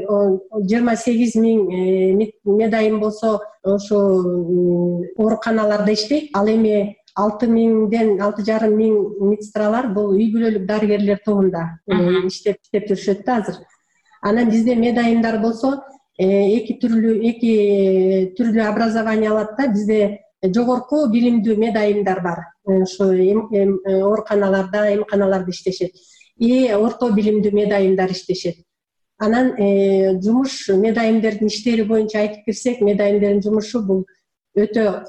28.000 мед айым болсо ошо ооруканаларда иштейт. Ал эми 6.000-6.5 миң медсестралар бул үй бүлөлүк дарыгерлер тобунда иштеп жүрүшөт да азыр. Анан бизде мед айымдар болсо эки түрлүү образование алат да. Бизде жогорку билимдүү мед айымдар бар. Ошо ооруканаларда, эмканаларда иштешет. Орто билимдүү мед айымдар иштешет. Анан жумуш мед айымдардын иштери боюнча айтып кирсек, мед айымдардын жумушу бул өтө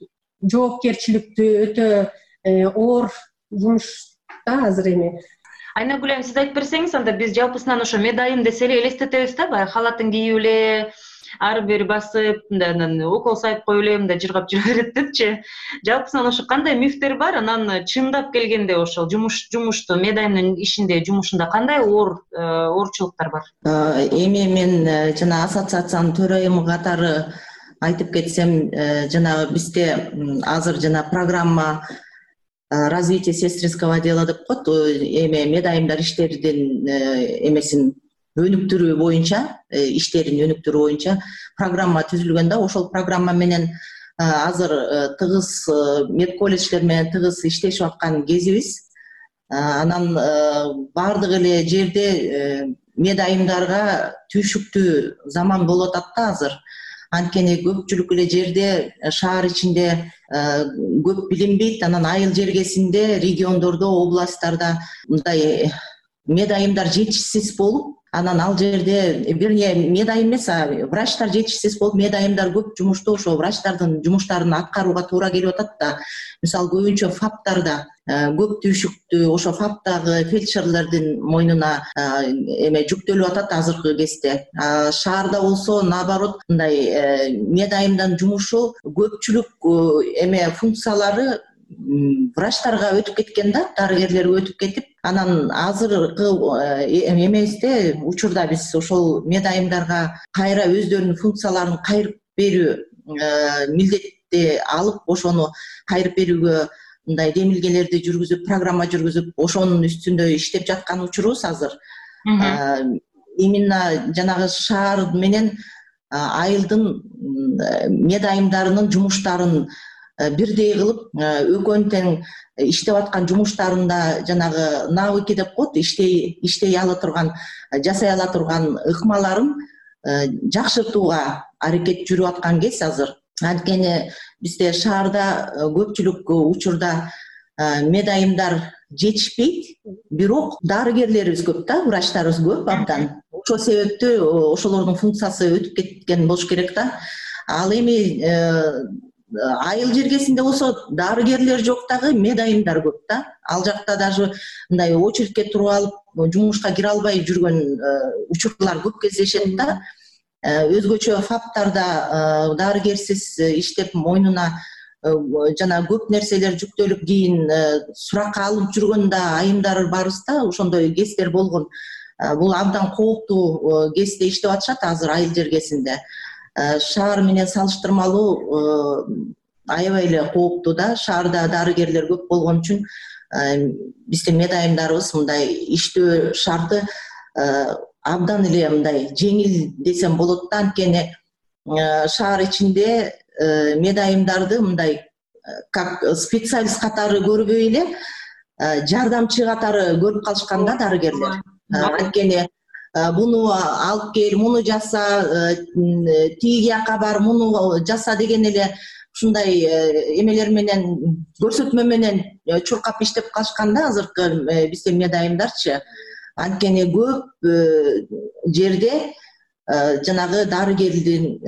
жоопкерчиликтүү, өтө оор жумуш да азыр эми. Айнагүл айым, сиз айтып берсеңиз, анда биз жалпысынан ошо мед айым десе эле элестетебиз да, баягы халатын кийип эле, ары бери басып, мындай укол сайып коюп эле, мындай жыргап жүрө берет депчи. Жалпысынан ошо кандай мифтер бар? Анан чындап келгенде ошол жумушту мед айымдын ишинде, жумушунда кандай оорчулуктар бар? Эми мен жана ассоциациянын төрайымы катары айтып кетсем, жана бизде азыр жана программа развитие сестринского дела деп коет, эме мед айымдар иштеринин эмесин өнүктүрүү боюнча, иштерин өнүктүрүү боюнча программа түзүлгөн да. Ошол программа менен азыр тыгыз мед колледждер менен тыгыз иштешип аткан кезибиз. Анан бардык эле жерде мед айымдарга түйшүктүү заман болуп атат да азыр. Анткени көпчүлүк эле жерде, шаар ичинде көп билинбейт. Анан айыл жергесинде, региондордо, областтарда мындай мед айымдар жетишсиз болуп, анан ал жерде бирне мед айым эмес, врачтар жетишсиз болуп, мед айымдар көп жумушту ошо врачтардын жумуштарын аткарууга туура келип атат да. Мисалы көбүнчө ФАПтарда көп түйшүктүү ошо ФАПтагы фельдшерлердин мойнуна эме жүктөлүп атат азыркы кезде. Шаарда болсо наоборот, мындай мед айымдын жумушу көпчүлүк эме функциялары врачтарга өтүп кеткен да, дарыгерлерге өтүп кетип, анан азыркы эмебизде учурда биз ошол мед айымдарга кайра өздөрүнүн функцияларын кайрып берүү милдетти алып, ошону кайрып берүүгө мындай демилгелерди жүргүзүп, программа жүргүзүп, ошонун үстүндө иштеп жаткан учурубуз азыр. Именно жанагы шаар менен айылдын мед айымдарынын жумуштарын бирдей кылып, экөөнүн тең иштеп аткан жумуштарында жанагы навыки деп коет, иштей ала турган, жасай ала турган ыкмаларын жакшыртууга аракет жүрүп аткан кез азыр. Анткени бизде шаарда көпчүлүк учурда мед айымдар жетишпейт, бирок дарыгерлерибиз көп да, врачтарыбыз көп абдан. Ошол себептүү ошолордун функциясы өтүп кеткен болуш керек да. Ал эми айыл жергесинде болсо дарыгерлер жок дагы, мед айымдар көп да. Ал жакта даже мындай очередке туруп алып, жумушка кире албай жүргөн учурлар көп кездешет да. Өзгөчө ФАПтарда дарыгерсиз иштеп, мойнуна жана көп нерселер жүктөлүп, кийин суракка алып жүргөн да айымдар барбыз да, ошондой кездер болгон. Бул абдан кооптуу кезде иштеп атышат азыр айыл жергесинде. Шаар менен салыштырмалуу аябай эле кооптуу да. Шаарда дарыгерлер көп болгон үчүн биздин медайымдарыбыз мындай иштөө шарты абдан эле мындай жеңил десем болот да. Анткени шаар ичинде медайымдарды мындай как специалист катары көрбөй эле жардамчы катары көрүп калышкан да дарыгерлер. Анткени буну алып кел, муну жаса, тиги жака бар, муну жаса деген эле ушундай эмелер менен, көрсөтмө менен чуркап иштеп калышкан да азыркы биздин медайымдарчы. Анткени көп жерде жанагы дарыгердин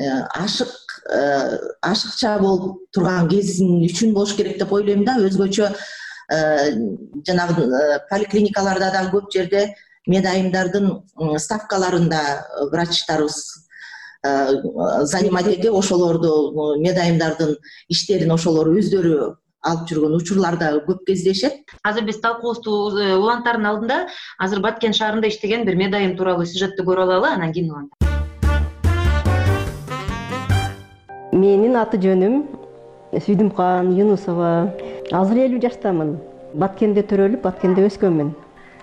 ашыкча болуп турган кезин үчүн болуш керек деп ойлойм да. Өзгөчө жанагы поликлиникаларда да көп жерде медайымдардын ставкаларында врачтарыбыз занимать этип, ошолорду медайымдардын иштерин ошолор өздөрү алып жүргөн учурлар да көп кездешет. Азыр биз талкуубузду улантардын алдында азыр Баткен шаарында иштеген бир медайым тууралуу сюжетти көрүп алалы, анан кийин уланталы. Менин аты жөнүм Сүйдүмкан Юнусова. Азыр 50 жаштамын. Баткенде төрөлүп, Баткенде өскөнмүн.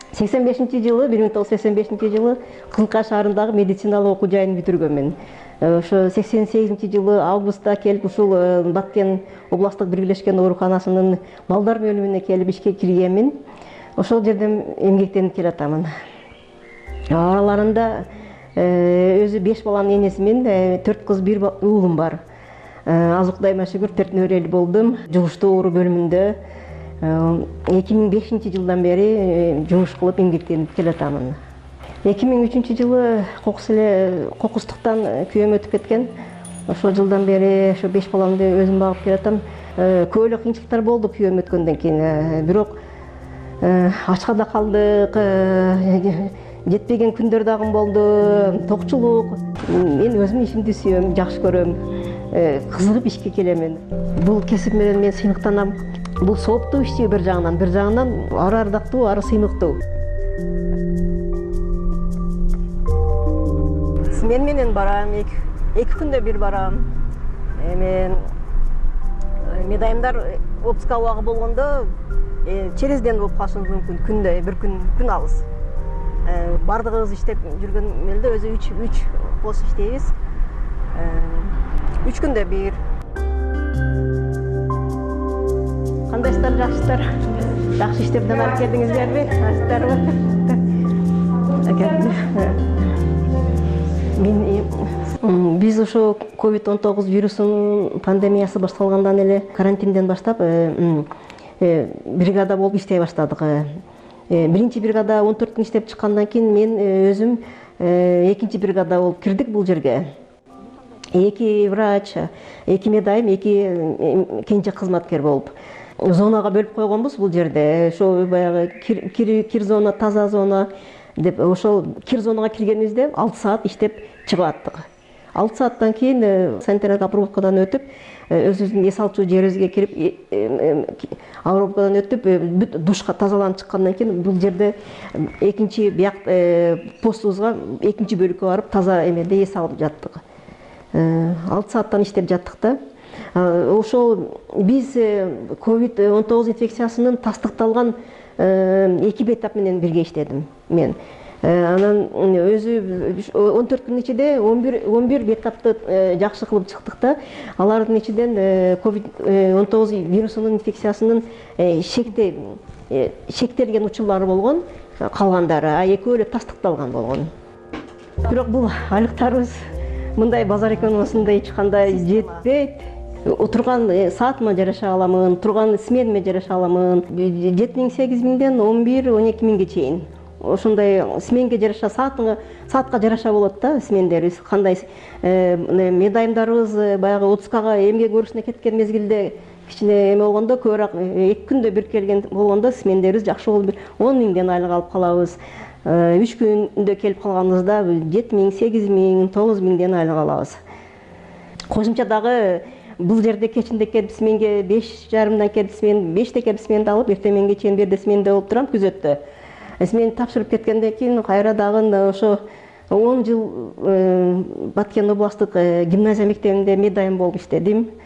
1985 Кызылкая шаарындагы медициналык окуу жайын бүтүргөнмүн. Ошо 88 августта келип ушул Баткен областтык биргелешкен ооруканасынын балдар бөлүмүнө келип ишке киргенмин. Ошол жерден эмгектенип келатамын. Араларында өзү 5 баланын энесимин, 4 кыз, 1 уулум бар. Азыр Кудайыма шүгүр 4 нөөрелүү болдум. Жугуштуу оору бөлүмүндө 2005 жылдан бери жумуш кылып эмгектенип келатамын. 2003 жылы кокустуктан күйөөм өтүп кеткен. Ошол жылдан бери ошо 5 баламды өзүм багып келатам. Көп эле кыйынчылыктар болду күйөөм өткөндөн кийин. Бирок ачкада калдык, жетпеген күндөр дагы болду, токчулук. Мен өзүм ишимди сүйөм, жакшы көрөм. Кызыгып ишке келемин. Бул кесип менен мен сыймыктанам. Бул сооптуу иш бир жагынан ары ардактуу, ары сыймыктуу. Смен менен барам, 2 күндө бир барам. Мен медайымдар отпуска убагы болгондо через ден болуп калышы мүмкүн, күндө бир күн алыс. Бардыгыбыз иштеп жүргөн мелде өзү 3 пост иштейбиз. 3 күндө бир. Кандайсыздар, жакшысыздар? Жакшы иштерден алып келдиңиздерби? Биз ошо COVID-19 вирусунун пандемиясы башталгандан эле карантинден баштап бригада болуп иштей баштадык. Биринчи бригада 14 күн иштеп чыккандан кийин мен өзүм экинчи бригада болуп кирдик бул жерге. 2 врач, 2 медайым, 2 кенже кызматкер болуп зонага бөлүп койгонбуз бул жерде. Ошо баягы кир зона, таза зона деп ошол кир зонага киргенибизде 6 саат иштеп чыгып аттык. 6 сааттан кийин санитариялык обработкадан өтүп, өзүбүздүн эс алчу жерибизге кирип, обработкадан өтүп, душка тазаланып чыккандан кийин бул жерде экинчи бияк постубузга, экинчи бөлүккө барып таза эмеде эс алып жаттык. 6 сааттан иштеп жаттык да. Ошол биз COVID-19 инфекциясынын тастыкталган экип этап менен бирге иштедим мен. Анан өзү 14 күн ичинде 11 бетапты жакшы кылып чыктык да. Алардын ичинен COVID-19 вирусунун инфекциясынын шектелген учурлары болгон, калгандары, а экөө эле тастыкталган болгон. Бирок бул айлыктарыбыз мындай базар экономикасында эч кандай жетпейт. Отурган саатыма жараша аламын, турган сменме жараша аламын. 7-8 11-12 миңге чейин. Ошондой сменге жараша саатка жараша болот да смендерибиз. Кандай медайымдарыбыз баягы отпускага эмгек өрүшүнө кеткен мезгилде кичине эме болгондо, көбүрөөк 2 күндө бир келген болгондо смендерибиз жакшы болуп 10 миңден айлык алып калабыз. 3 күндө келип калганыбызда 7 миң, 8 миң, 9 миңден айлык алабыз. Кошумча дагы бул жерде кечинде келип сменге 5:30 келип смен, 5те келип сменди алып, эртеменге чейин берде сменде болуп турам күзөттө. Смен тапшырып кеткенден кийин кайра дагы ошо 10 жыл Баткен областтык гимназия мектебинде медайым болуп иштедим.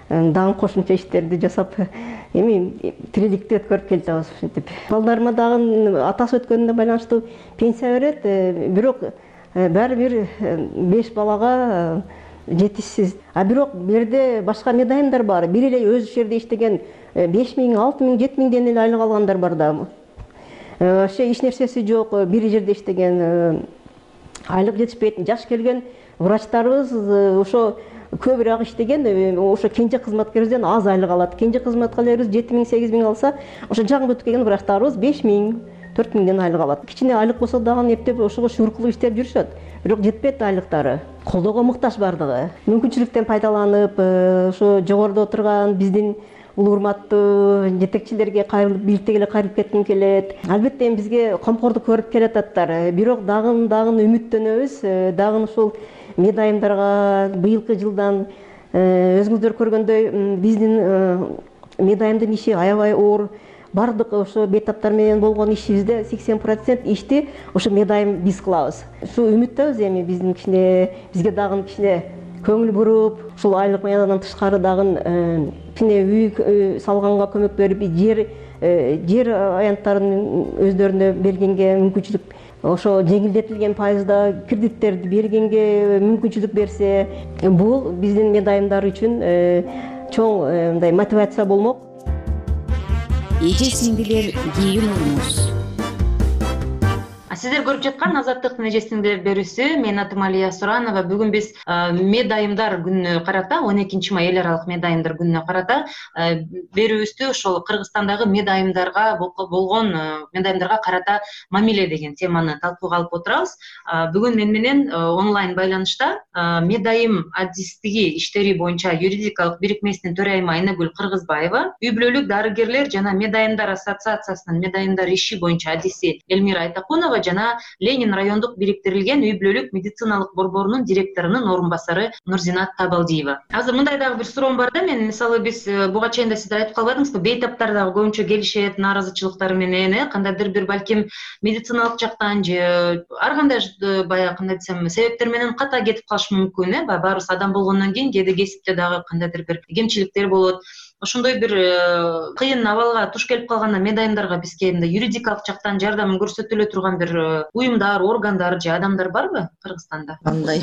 дагы кошумча иштерди жасап эми тириликти өткөрүп келатабыз ушинтип. Балдарыма дагы атасы өткөнүнө байланыштуу пенсия берет, бирок баары бир 5 балага жетишсиз. А бирок бул жерде башка медайымдар бар. Бир эле өз жерде иштеген 5000, 6000, 7000ден эле айлык алгандар бар да. Вообще эч нерсеси жок, бир жерде иштеген айлык жетишпейт. Жаш келген врачтарыбыз ошо көбүрөөк иштеген, ошо кенже кызматкерибизден аз айлык алат. Кенже кызматкерлерибиз 7000, 8000 алса, ошо жаңы өтүп келген врачтарыбыз 5000, 4000ден айлык алат. Кичине айлык болсо дагы эптеп ошого шурук кылып иштеп жүрүшөт. Бирок жетпейт айлыктары. Колдоого муктаж бардыгы. Мүмкүнчүлүктөн пайдаланып, ошо жогоруда отурган биздин улуу урматтуу жетекчилерге кайрылып, бийликтеги эле кайрылып кетким келет. Албетте эми бизге камкордук көрүп келататтар. Бирок дагы үмүттөнөбүз. Дагы ушул медайымдарга быйылкы жылдан өзүңүздөр көргөндөй биздин медайымдын иши аябай оор. Бардык ошо бейтаптар менен болгон ишибизде 80% ишти ошо медайым биз кылабыз. Ушу үмүттөбүз эми биздин бизге дагы кичине көңүл буруп, ушул айлык мыйнадан тышкары дагы кичине үй салганга көмөк берип, жер аянттарын өздөрүнө бергенге мүмкүнчүлүк, ошо жеңилдетилген пайызда кредиттерди бергенге мүмкүнчүлүк берсе, бул биздин медайымдар үчүн чоң мындай мотивация болмок. Эже сиңдилер кийин уруңуз. Сиздер көрүп жаткан Азаттыктын эже сиңдилер берүүсү. Менин атым Алия Суранова. Бүгүн биз медайымдар күнүнө карата, 12 май эл аралык медайымдар күнүнө карата берүүбүздү ошол Кыргызстандагы медайымдарга болгон медайымдарга карата мамиле деген теманы талкууга алып отурабыз. Бүгүн мен менен онлайн байланышта медайым адистиги иштери боюнча юридикалык бирикмесинин төрайымы Айнагүл Кыргызбаева, үй бүлөлүк дарыгерлер жана медайымдар ассоциациясынын медайымдар иши боюнча адиси Элмира Айтакунова жана Ленин райондук бириктирилген үй бүлөлүк медициналык борборунун директорунун орун басары Нурзинат Табалдиева. Азыр мындай дагы бир суроом бар да, мен мисалы биз буга чейин да сиздер айтып калбадыңызбы, бейтаптар дагы көбүнчө келишет нааразычылыктары менен, кандайдыр бир балким медициналык жактан же ар кандай баягы кандай десем себептер менен ката кетип калышы мүмкүн, баарыбыз адам болгондон кийин кээде кесипте дагы кандайдыр бир кемчиликтер болот. Ошондой бир кыйын абалга туш келип калганда медайымдарга бизге мындай юридикалык жактан жардам көрсөтүлө турган бир уюмдар, органдар же адамдар барбы Кыргызстанда? Андай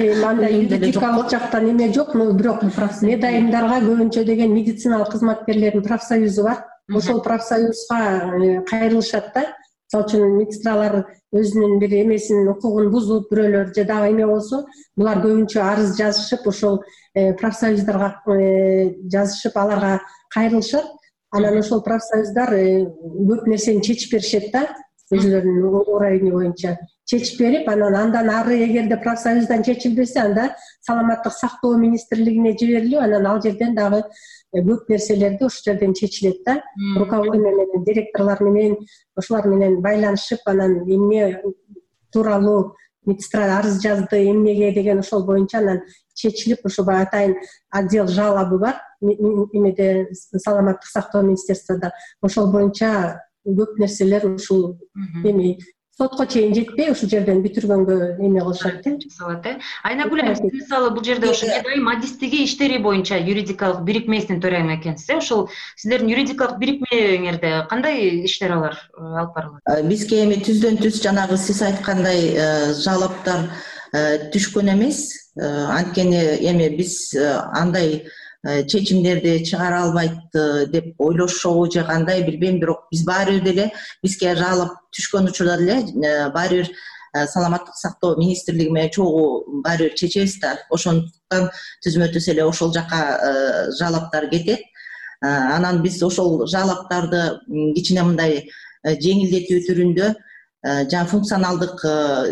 юридикалык жактан эме жок, бирок медайымдарга көбүнчө деген медициналык кызматкерлердин профсоюзу бар. Ошол профсоюзга кайрылышат да. Мисалы үчүн медсестралар өзүнүн бир эмесин, укугун бузуп, бирөөлөр же дагы эме болсо, булар көбүнчө арыз жазышып, ошол профсоюздарга жазышып, аларга кайрылышат. Анан ошол профсоюздар көп нерсени чечип беришет да, өзүлөрүнүн уровени боюнча чечип берип, андан ары эгерде профсоюздан чечилбесе, анда саламаттык сактоо министрлигине жиберилип, анан ал жерден дагы көп нерселерди ошол жерден чечилет да. Руководитель менен, директорлор менен, ошолар менен байланышып, анан эмне тууралуу медсестра арыз жазды, эмнеге деген ошол боюнча анан чечилип, ошо атайын отдел жалобы бар, эмеде саламаттык сактоо министерствода. Ошол боюнча көп нерселер ушул эми сотко чейин жетпей, ушул жерден бүтүргөнгө эме кылышат да. Айнагүл, мисалы бул жерде ошо медайым адистиги иштери боюнча юридикалык бирикмесинин төрайымы экенсиз, ошол сиздердин юридикалык бирикмеңерде кандай иштер алар алып барылат? Бизге эми түздөн түз жанагы сиз айткандай жалоптар түшкөн эмес. Анткени эми биз андай чечимдерди чыгара албайт деп ойлошобу же кандай билбейм, бирок биз баары бир деле бизге жалоп түшкөн учурда деле баары бир саламаттык сактоо министрлиги менен чогуу баары бир чечебиз да. Ошондуктан түзмө түз эле ошол жака жалоптар кетет. Анан биз ошол жалоптарды кичине мындай жеңилдетүү түрүндө жана функционалдык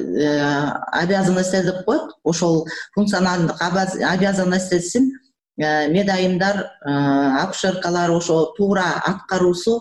обязанностьтер деп коет. Ошол функционалдык обязанностьтин медайымдар, акушеркалар ошо туура аткаруусу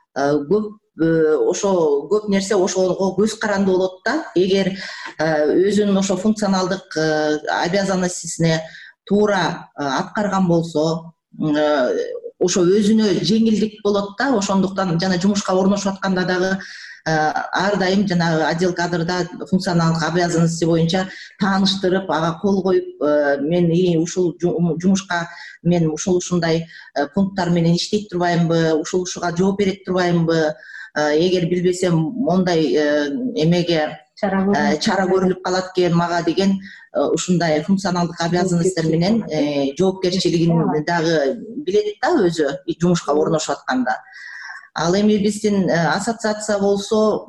көп нерсе ошого көз каранды болот да. Эгер өзүнүн ошо функционалдык обязанностьсине туура аткарган болсо, ошо өзүнө жеңилдик болот да. Ошондуктан жана жумушка орношуп атканда дагы ар дайым жанагы отдел кадрда функционалдык обязанности боюнча тааныштырып, ага кол коюп, мен ушул жумушка мен ушундай пункттар менен иштей турбаймынбы, ушуга жооп бере турбаймынбы, эгер билбесем мондай эмеге чара көрүлүп калат экен мага деген ушундай функционалдык обязанностьтер менен жоопкерчилигин дагы билет да өзү жумушка орношуп атканда. Ал эми биздин ассоциация болсо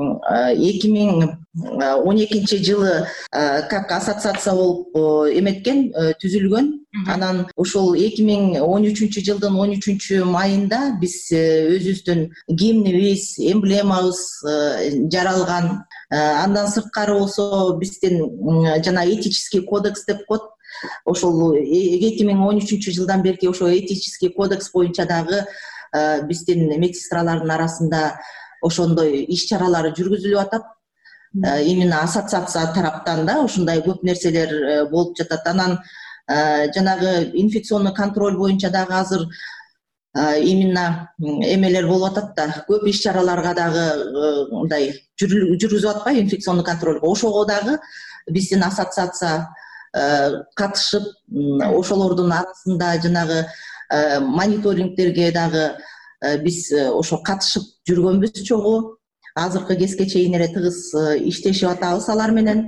2012 жылы как ассоциация болуп эметкен, түзүлгөн. Анан ушул 2013 жылдын 13 майында биз өзүбүздүн гимнибиз, эмблемабыз жаралган. Андан сырткары болсо биздин жана этический кодекс деп коет. Ошол 2013 жылдан берки ошол этический кодекс боюнча дагы биздин медсестралардын арасында ошондой иш-чаралар жүргүзүлүп атат. Именно ассоциация тараптан да ушундай көп нерселер болуп жатат. Анан жанагы инфекционный контроль боюнча дагы азыр именно эмелер болуп атат да. Көп иш-чараларга дагы мындай жүргүзүп атпайбы инфекционный контрольго. Ошого дагы биздин ассоциация катышып, ошолордун арасында жанагы мониторингтерге дагы биз ошо катышып жүргөнбүз чогуу. Азыркы кезге чейин эле тыгыз иштешип атабыз алар менен.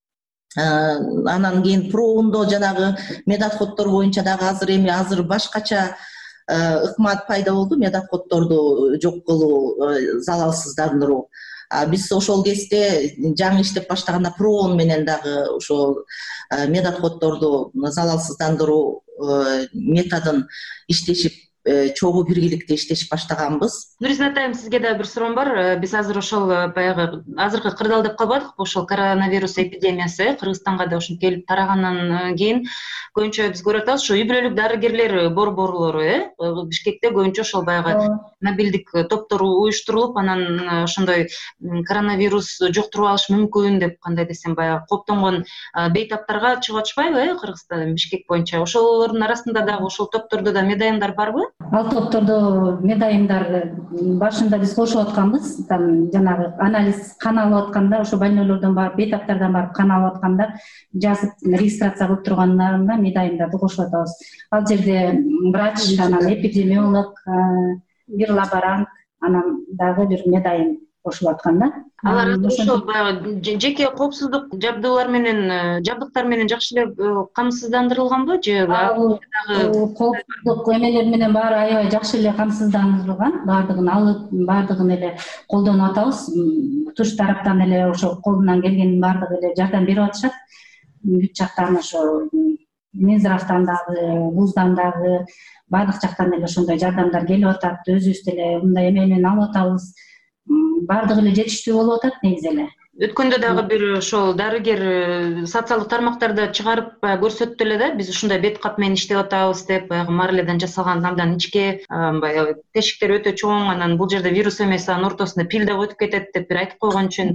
Анан кийин проундо жанагы медотходдор боюнча дагы азыр башкача ыкмат пайда болду, медотходдорду жок кылуу, залалсыздандыруу. Биз ошол кезде жаңы иштеп баштаганда проун менен дагы ошол медотходдорду залалсыздандыруу методун иштешип, чогуу биргеликте иштешип баштаганбыз. Нуриза атайым, сизге да бир суроом бар. Биз азыр ошол баягы азыркы кырдаал деп калбадыкпы, ошол коронавирус эпидемиясы Кыргызстанга да ушинтип келип тарагандан кийин көбүнчө биз көрүп атабыз, ошо үй бүлөлүк дарыгерлер борборлору Бишкекте көбүнчө ошол баягы мобилдик топтор уюштурулуп, анан ошондой коронавирус жуктуруп алыш мүмкүн деп, кандай десем, баягы коптонгон бейтаптарга чыгып атышпайбы Кыргызстан, Бишкек боюнча? Ошолордун арасында дагы ошол топтордо да медайымдар барбы? Ал топтордо медайымдар башында биз кошуп атканбыз. Жанагы анализ кан алып атканда, ошо больнойлордон барып, бейтаптардан барып кан алып атканда жазып регистрация кылып тургандарында медайымдарды кошуп атабыз. Ал жерде врач, анан эпидемиолог, бир лаборант, анан дагы бир медайым кошулуп аткан да. Алар ошол баягы жеке коопсуздук жабдыктар менен жакшы эле камсыздандырылганбы же коопсуздук эмелер менен баары аябай жакшы эле камсыздандырылган, баардыгын алып, баардыгын эле колдонуп атабыз. Туш тараптан эле ошо колунан келгенин баардыгы эле жардам берип атышат. Бүт жактан ошо Минздравтан дагы, вуздан дагы баардык жактан эле ошондой жардамдар келип атат. Өзүбүз деле мындай эме менен алып атабыз. Баардыгы эле жетиштүү болуп атат негизи эле. Өткөндө дагы бир ошол дарыгер социалдык тармактарда чыгарып көрсөттү эле да, биз ушундай бет кат менен иштеп атабыз деп, баягы марледен жасалган абдан ичке, баягы тешиктер өтө чоң, анан бул жерде вирус эмес, анын ортосунда пил да өтүп кетет деп бир айтып койгон үчүн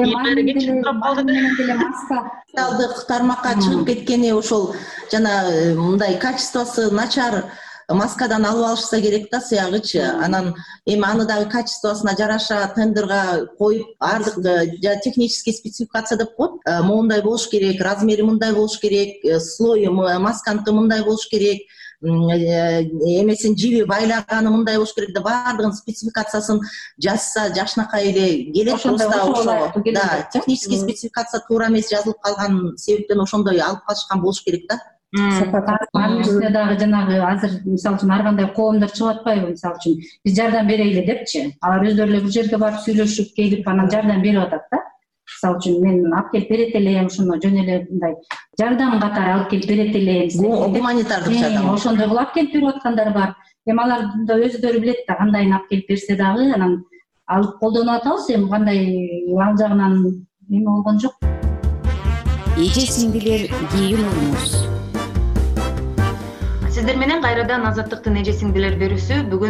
социалдык тармакка чыгып кеткени ошол жана мындай качествосы начар маскадан алып алышса керек да сыягычы. Анан эми аны дагы качествосуна жараша тендерга коюп, ардык технический спецификация деп коет. Моундай болуш керек, размери мындай болуш керек, слой масканыкы мындай болуш керек, эмесин жиби байлаганы мындай болуш керек деп баардыгынын спецификациясын жазса жакшынакай эле келет. Просто ошо да технический спецификация туура эмес жазылып калган себептен ошондой алып калышкан болуш керек да. Анын үстүнө дагы жанагы азыр мисалы үчүн ар кандай коомдор чыгып атпайбы, мисалы үчүн биз жардам берели депчи, алар өздөрү эле бир жерге барып сүйлөшүп келип анан жардам берип атат да. Мисалы үчүн мен алып келип берет элем, ошону жөн эле мындай жардам катары алып келип берет элем, гуманитардык жардам, ошондой кылып алып келип берип аткандар бар. Эми алар да өздөрү билет да кандайын алып келип берсе дагы анан алып колдонуп атабыз. Эми кандай ал жагынан эме болгон жок. Эже сиңдилер, кийин болуңуз. Сиздер менен кайрадан Азаттыктын эже сиңдилер берүүсү бүгүн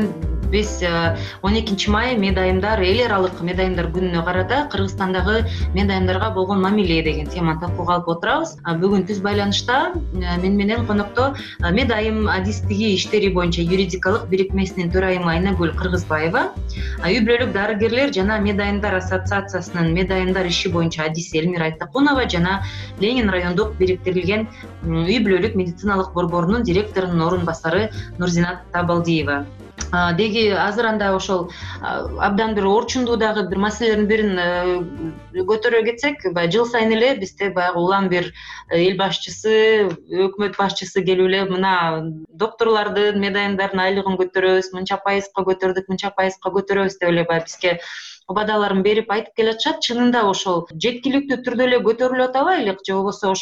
биз 12 май медайымдар, эл аралык медайымдар күнүнө карата Кыргызстандагы медайымдарга болгон мамиле деген теманы талкууга алып отырабыз. Бүгүн түз байланышта мен менен конокто медайым адистиги иштери боюнча юридикалык бирикмесинин төрайымы Айнагүл Кыргызбаева, үй бүлөлүк дарыгерлер жана медайымдар ассоциациясынын медайымдар иши боюнча адиси Элмира Айтакунова жана Ленин райондук бириктирилген үй бүлөлүк медициналык борборунун директорунун орун басары Нурзинат Табалдиева. Деги азыр анда ошол абдан бир орчундуу дагы бир маселелердин бирин көтөрө кетсек, жыл сайын эле бизде баягы улам бир эл башчысы, өкмөт башчысы келип эле мына докторлордун, медайымдардын айлыгын көтөрөбүз, мынча пайызга көтөрдүк, мынча пайызга көтөрөбүз деп эле баягы бизге убадаларын берип айтып келатышат. Чынында ошол жеткиликтүү түрдө эле көтөрүлүп атабайлык же болбосо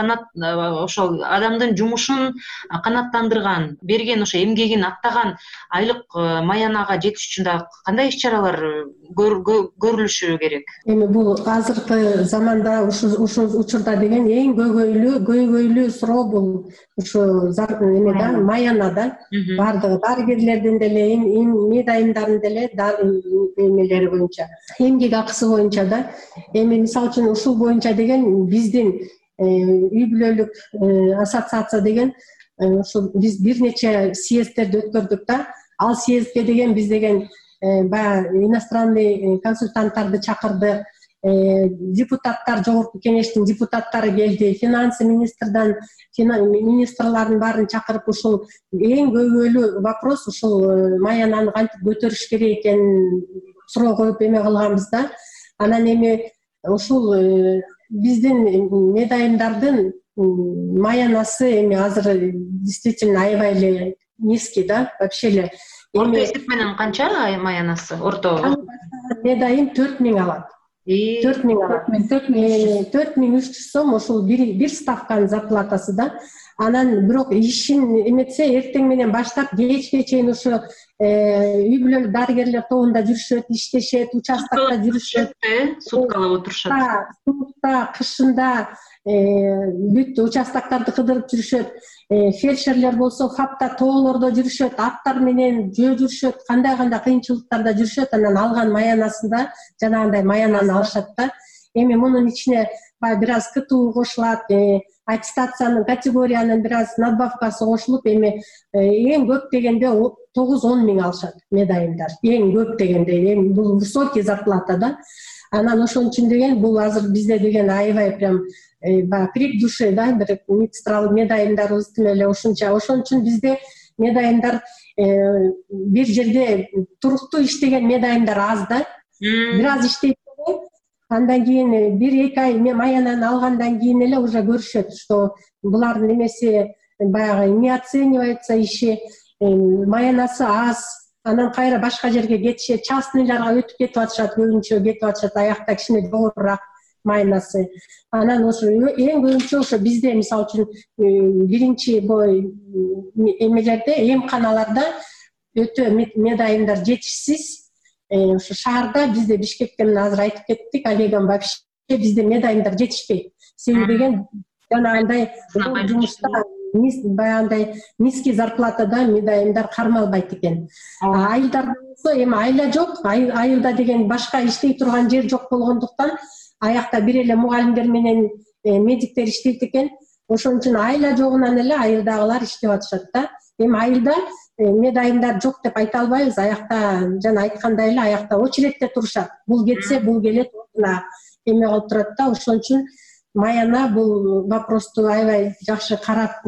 ошол адамдын жумушун канааттандырган, берген ошо эмгегин актаган айлык маянага жетиш үчүн да кандай иш-чаралар көрүлүшү керек? Эми бул азыркы заманда ушул учурда деген эң көйгөйлүү суроо бул ушу эмеда маяна да. Бардыгы дарыгерлердин деле, медайымдардын деле эмелери боюнча, эмгек акысы боюнча да. Эми мисалы үчүн ушул боюнча деген биздин үй бүлөлүк ассоциация деген ушул биз бир нече съездтерди өткөрдүк да. Ал съездге деген биз деген баягы иностранный консультанттарды чакырдык, депутаттар, жогорку кеңештин депутаттары келди, финансы министрлардын баарын чакырып ушул эң көйгөйлүү вопрос ушул маянаны кантип көтөрүш керек экенин суроо коюп эме кылганбыз да. Анан эми ушул биздин медайымдардын маянасы эми азыр действительно аябай эле низкий да, вообще эле. Орто эсеп менен канча маянасы? Орто медайым 4000 алат. 4000 алат. 4300 сом ошол бир ставканын зарплатасы да. Анан бирок ишин эметсе эртең менен баштап кечке чейин ошо үй бүлөлүк дарыгерлер тобунда жүрүшөт, иштешет, участокто жүрүшөт, суткалап отурушат. Сутта, кышында бүт участокторду кыдырып жүрүшөт. Фельдшерлер болсо хапта тоолордо жүрүшөт, аттар менен жүрүшөт, кандай кыйынчылыктарда жүрүшөт. Анан алган маянасында жанагындай маянаны алышат да. Эми мунун ичине бир аз КТУ кошулат, аттестациянын категориянын бир аз надбавкасы кошулуп, эми эң көп дегенде 9-10 миң алышат медайымдар. Эң көп дегенде, эң бул высокий зарплата да. Анан ошон үчүн деген бул азыр бизде деген аябай прям крик души да, бир медсестралык медайымдарыбыз эле ушунча. Ошон үчүн бизде медайымдар бир жерде туруктуу иштеген медайымдар аз да. Бир аз иштейт. Андан кийин 1-2 ай маянаны алгандан кийин эле уже көрүшөт, что булардын эмеси баягы не оценивается иши, маянасы аз. Анан кайра башка жерге кетишет, частныйларга өтүп кетип атышат, көбүнчө кетип атышат, аякта кичине жогорураак маянасы. Анан ошо эң көбүнчө ошо бизде мисалы үчүн биринчи эмелерде, эмканаларда өтө медайымдар жетишсиз. Ошо шаарда бизде Бишкекте мына азыр айтып кеттик, Олегам вообще бизде медайымдар жетишпейт. Себеби деген жанагындай жумушта баягындай низкий зарплатада медайымдар кармалбайт экен. Айылдарда болсо эми айла жок, айылда деген башка иштей турган жер жок болгондуктан аякта бир эле мугалимдер менен медиктер иштейт экен. Ошон үчүн айла жогунан эле айылдагылар иштеп атышат да. Эми айылда медайымдар жок деп айта албайбыз. Аякта жана айткандай эле аякта очередте турушат. Бул кетсе, бул келет, ордуна эме кылып турат да. Ошон үчүн маяна бул вопросту аябай жакшы карап,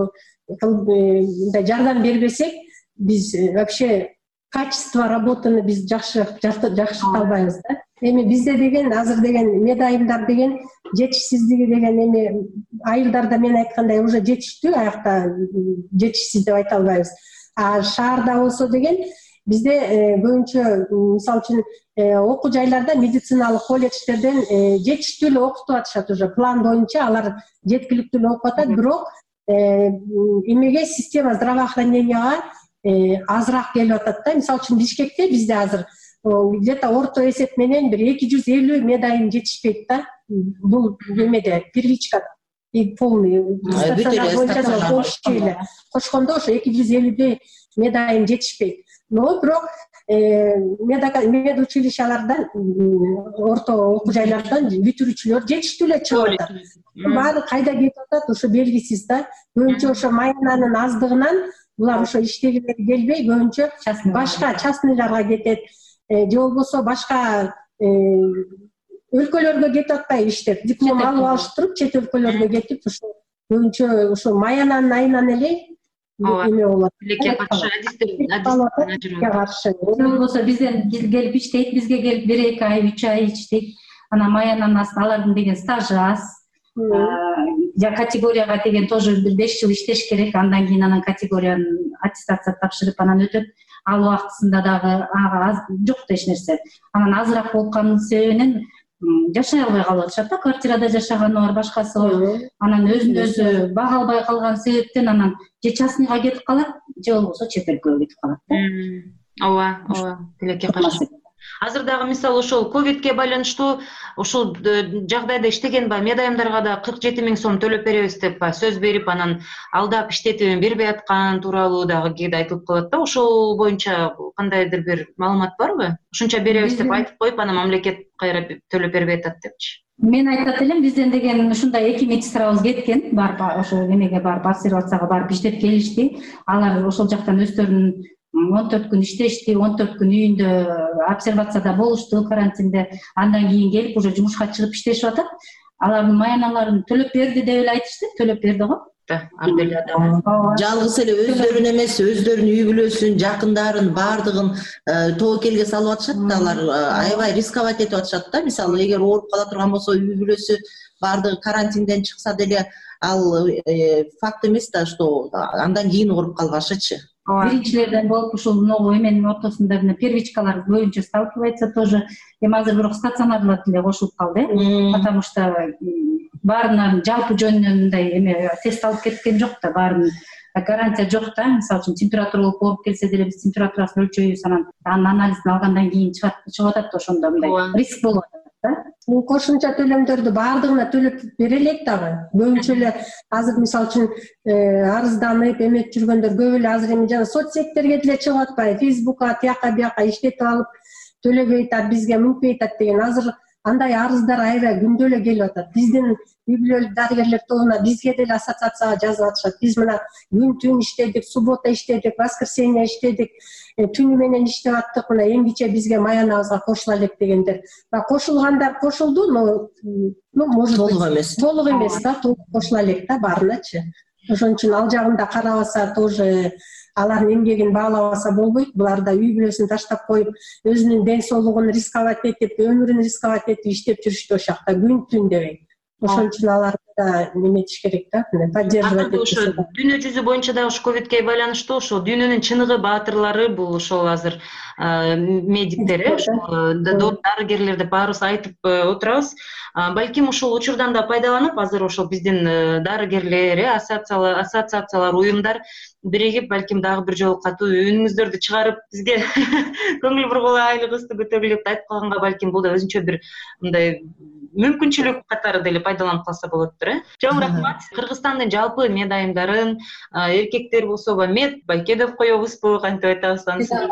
жардам бербесек, биз вообще качество работаны биз жакшы албайбыз да. Эми бизде деген азыр деген медайымдар деген жетишсиздиги деген эми айылдарда мен айткандай уже жетиштүү, аякта жетишсиз деп айта албайбыз. А шаарда болсо деген бизде көбүнчө мисалы үчүн окуу жайларда медициналык колледждерден жетиштүү эле окутуп атышат, уже план боюнча алар жеткиликтүү эле окуп атат, бирок эмеге система здравоохраненияга азыраак келип атат да. Мисалы үчүн Бишкекте бизде азыр где-то орто эсеп менен бир 250 медайым жетишпейт да. Бул эмеде, первичкада. полный стационар боюнча кошту эле кошкондо ошо 250 медайым жетишпейт. Но бирок медучилищалардан орто окуу жайлардан бүтүрүүчүлөр жетиштүү эле чыгып атат. Баары кайда кетип атат ошо белгисиз да. Көбүнчө ошо майянанын аздыгынан булар ошо иштегилери келбей көбүнчө башка частныйларга кетет же болбосо башка өлкөлөргө кетип атпайбы иштеп, диплом алып алыштырып чет өлкөлөргө кетип ошо көбүнчө ошо маянанын айынан эле эме болот. Тилекке каршы адистер болбосо бизден келип иштейт, бизге келип 1-2 ай 3 ай иштейт. Анан маянанын астында алардын деген стажы аз. Категорияга деген тоже 5 жыл иштеш керек, андан кийин анан категориянын аттестация тапшырып анан өтөт. Ал убактысында дагы аз жок да эч нерсе. Анан азыраак болуп калганын себебинен жашай албай калып атышат да, квартирада жашаганы бар, башкасы бар. Анан өзүн өзү бага албай калган себептен анан же частныйга кетип калат, же болбосо чет өлкөгө кетип калат да. Ооба, тилекке каршы. Азыр дагы мисалы ошол ковидке байланыштуу ушул жагдайда иштеген медайымдарга да 47 000 сом төлөп беребиз деп сөз берип, анан алдап иштетип бербей аткан тууралуу дагы кээде айтылып калат да. Ошол боюнча кандайдыр бир маалымат барбы? Ушунча беребиз деп айтып коюп, анан мамлекет кайра төлөп бербей атат депчи. Мен айтат элем, бизден деген ушундай 2 медсестрабыз кеткен, барып ошо эмеге барып обсервацияга барып иштеп келишти. Алар ошол жактан өздөрүнүн 14 күн иштешти, 14 күн үйүндө обсервацияда болушту, карантинде. Андан кийин келип уже жумушка чыгып иштешип атат. Алардын маяналарын төлөп берди деп эле айтышты, төлөп берди го. Жалгыз эле өздөрүн эмес, өздөрүнүн үй бүлөсүн, жакындарын баардыгын тобокелге салып атышат да. Алар аябай рисковать этип атышат да. Мисалы, эгер ооруп кала турган болсо, үй бүлөсү баардыгы карантинден чыкса деле ал факт эмес да, что андан кийин ооруп калбашычы. Биринчилерден болуп ушул много эменин ортосунда первичкалар көбүнчө сталкивается тоже. Эми азыр бирок стационарлар деле кошулуп калды, потому что баарынан жалпы жөнүнөн мындай эме тест алып кеткен жок да, баарынын гарантия жок да. Мисалы үчүн температуралык ооруп келсе деле биз температурасын өлчөйбүз, анан анализин алгандан кийин чыгып атат да, ошондо мындай риск болуп атат да. Кошумча төлөмдөрдү баардыгына төлөп бере элек дагы. Көбүнчө эле азыр мисалы үчүн арызданып эметип жүргөндөр көп эле азыр эми жана соцсеттерге деле чыгып атпайбы, Facebookка тияка бияка иштетип алып төлөбөй атат, бизге мүнкпөй атат деген азыр андай арыздар аябай күндө эле келип атат. Биздин үй бүлөлүк дарыгерлер тобуна бизге деле ассоциацияга жазып атышат. Биз мына күн иштедик, суббота иштедик, воскресенье иштедик, түнү менен иштеп аттык, мына эмгиче бизге маянабызга кошула элек дегендер. Кошулгандар кошулду, но может быть толук эмес да, толук кошула элек да баарыначы. Ошон үчүн ал жагында карабаса тоже алардын эмгегин баалабаса болбойт. Булар да үй бүлөсүн таштап коюп, өзүнүн ден соолугун рисковать этип, өмүрүн рисковать этип иштеп жүрүштү ошол жакта күн түн дебей. Ошон үчүн аларды да неметиш керек да, поддерживать этиш. Ошо дүйнө жүзү боюнча да ушу ковидке байланыштуу ошо дүйнөнүн чыныгы баатырлары бул ошол азыр медиктер, дарыгерлер деп баарыбыз айтып отурабыз. Балким ушул учурдан да пайдаланып, азыр ошол биздин дарыгерлер, ассоциациялар, уюмдар биригип, балким дагы бир жолу катуу үнүңүздөрдү чыгарып, бизге көңүл бургула, айлыгыбызды көтөрүлүп айтып калганга балким бул да өзүнчө бир мындай мүмкүнчүлүк катары деле пайдаланып калса болоттур, Чоң рахмат. Кыргызстандын жалпы медайымдарын, эркектер болсо мед байке деп коебузбу, кантип айтабыз анысын?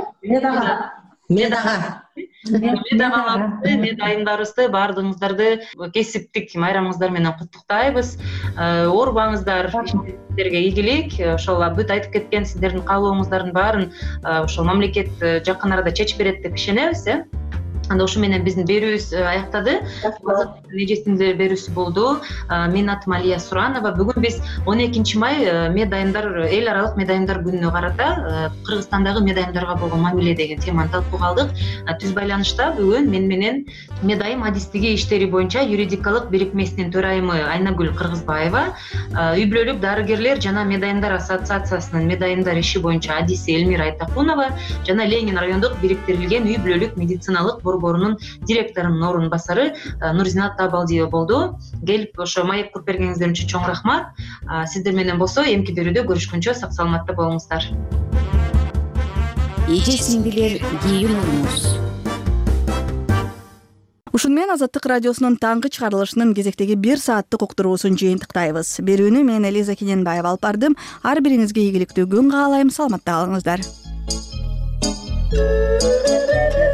Медайымдарыбызды баардыгыңыздарды кесиптик майрамыңыздар менен куттуктайбыз. Оорубаңыздар, сиздерге ийгилик. Ошол бүт айтып кеткен сиздердин каалооңуздардын баарын ошол мамлекет жакын арада чечип берет деп ишенебиз, Анда ушу менен биздин берүүбүз аяктады. Эжесиңиздер берүүсү болду. Менин атым Алия Суранова. Бүгүн биз 12 май медайымдар, эл аралык медайымдар күнүнө карата Кыргызстандагы медайымдарга болгон мамиле деген теманы талкууга алдык. Түз байланышта бүгүн мен менен медайым адистиги иштери боюнча юридикалык бирикмесинин төрайымы Айнагүл Кыргызбаева, үй бүлөлүк дарыгерлер жана медайымдар ассоциациясынын медайымдар иши боюнча адиси Элмира Айтакунова жана Ленин райондук бириктирилген үй бүлөлүк медициналык борборунун директорунун орун басары Нурзинат Табалдиева болду. Келип ошо маек куруп бергениңиздер үчүн чоң рахмат. Сиздер менен болсо эмки берүүдө көрүшкөнчө сак саламатта болуңуздар. Эже сиңдилер, кийин уруңуз. Ушуну менен Азаттык радиосунун таңкы чыгарылышынын кезектеги 1 сааттык уктуруусун жыйынтыктайбыз. Берүүнү мен Элиза Кененбаева алып бардым. Ар бириңизге ийгиликтүү күн каалайм. Саламатта калыңыздар.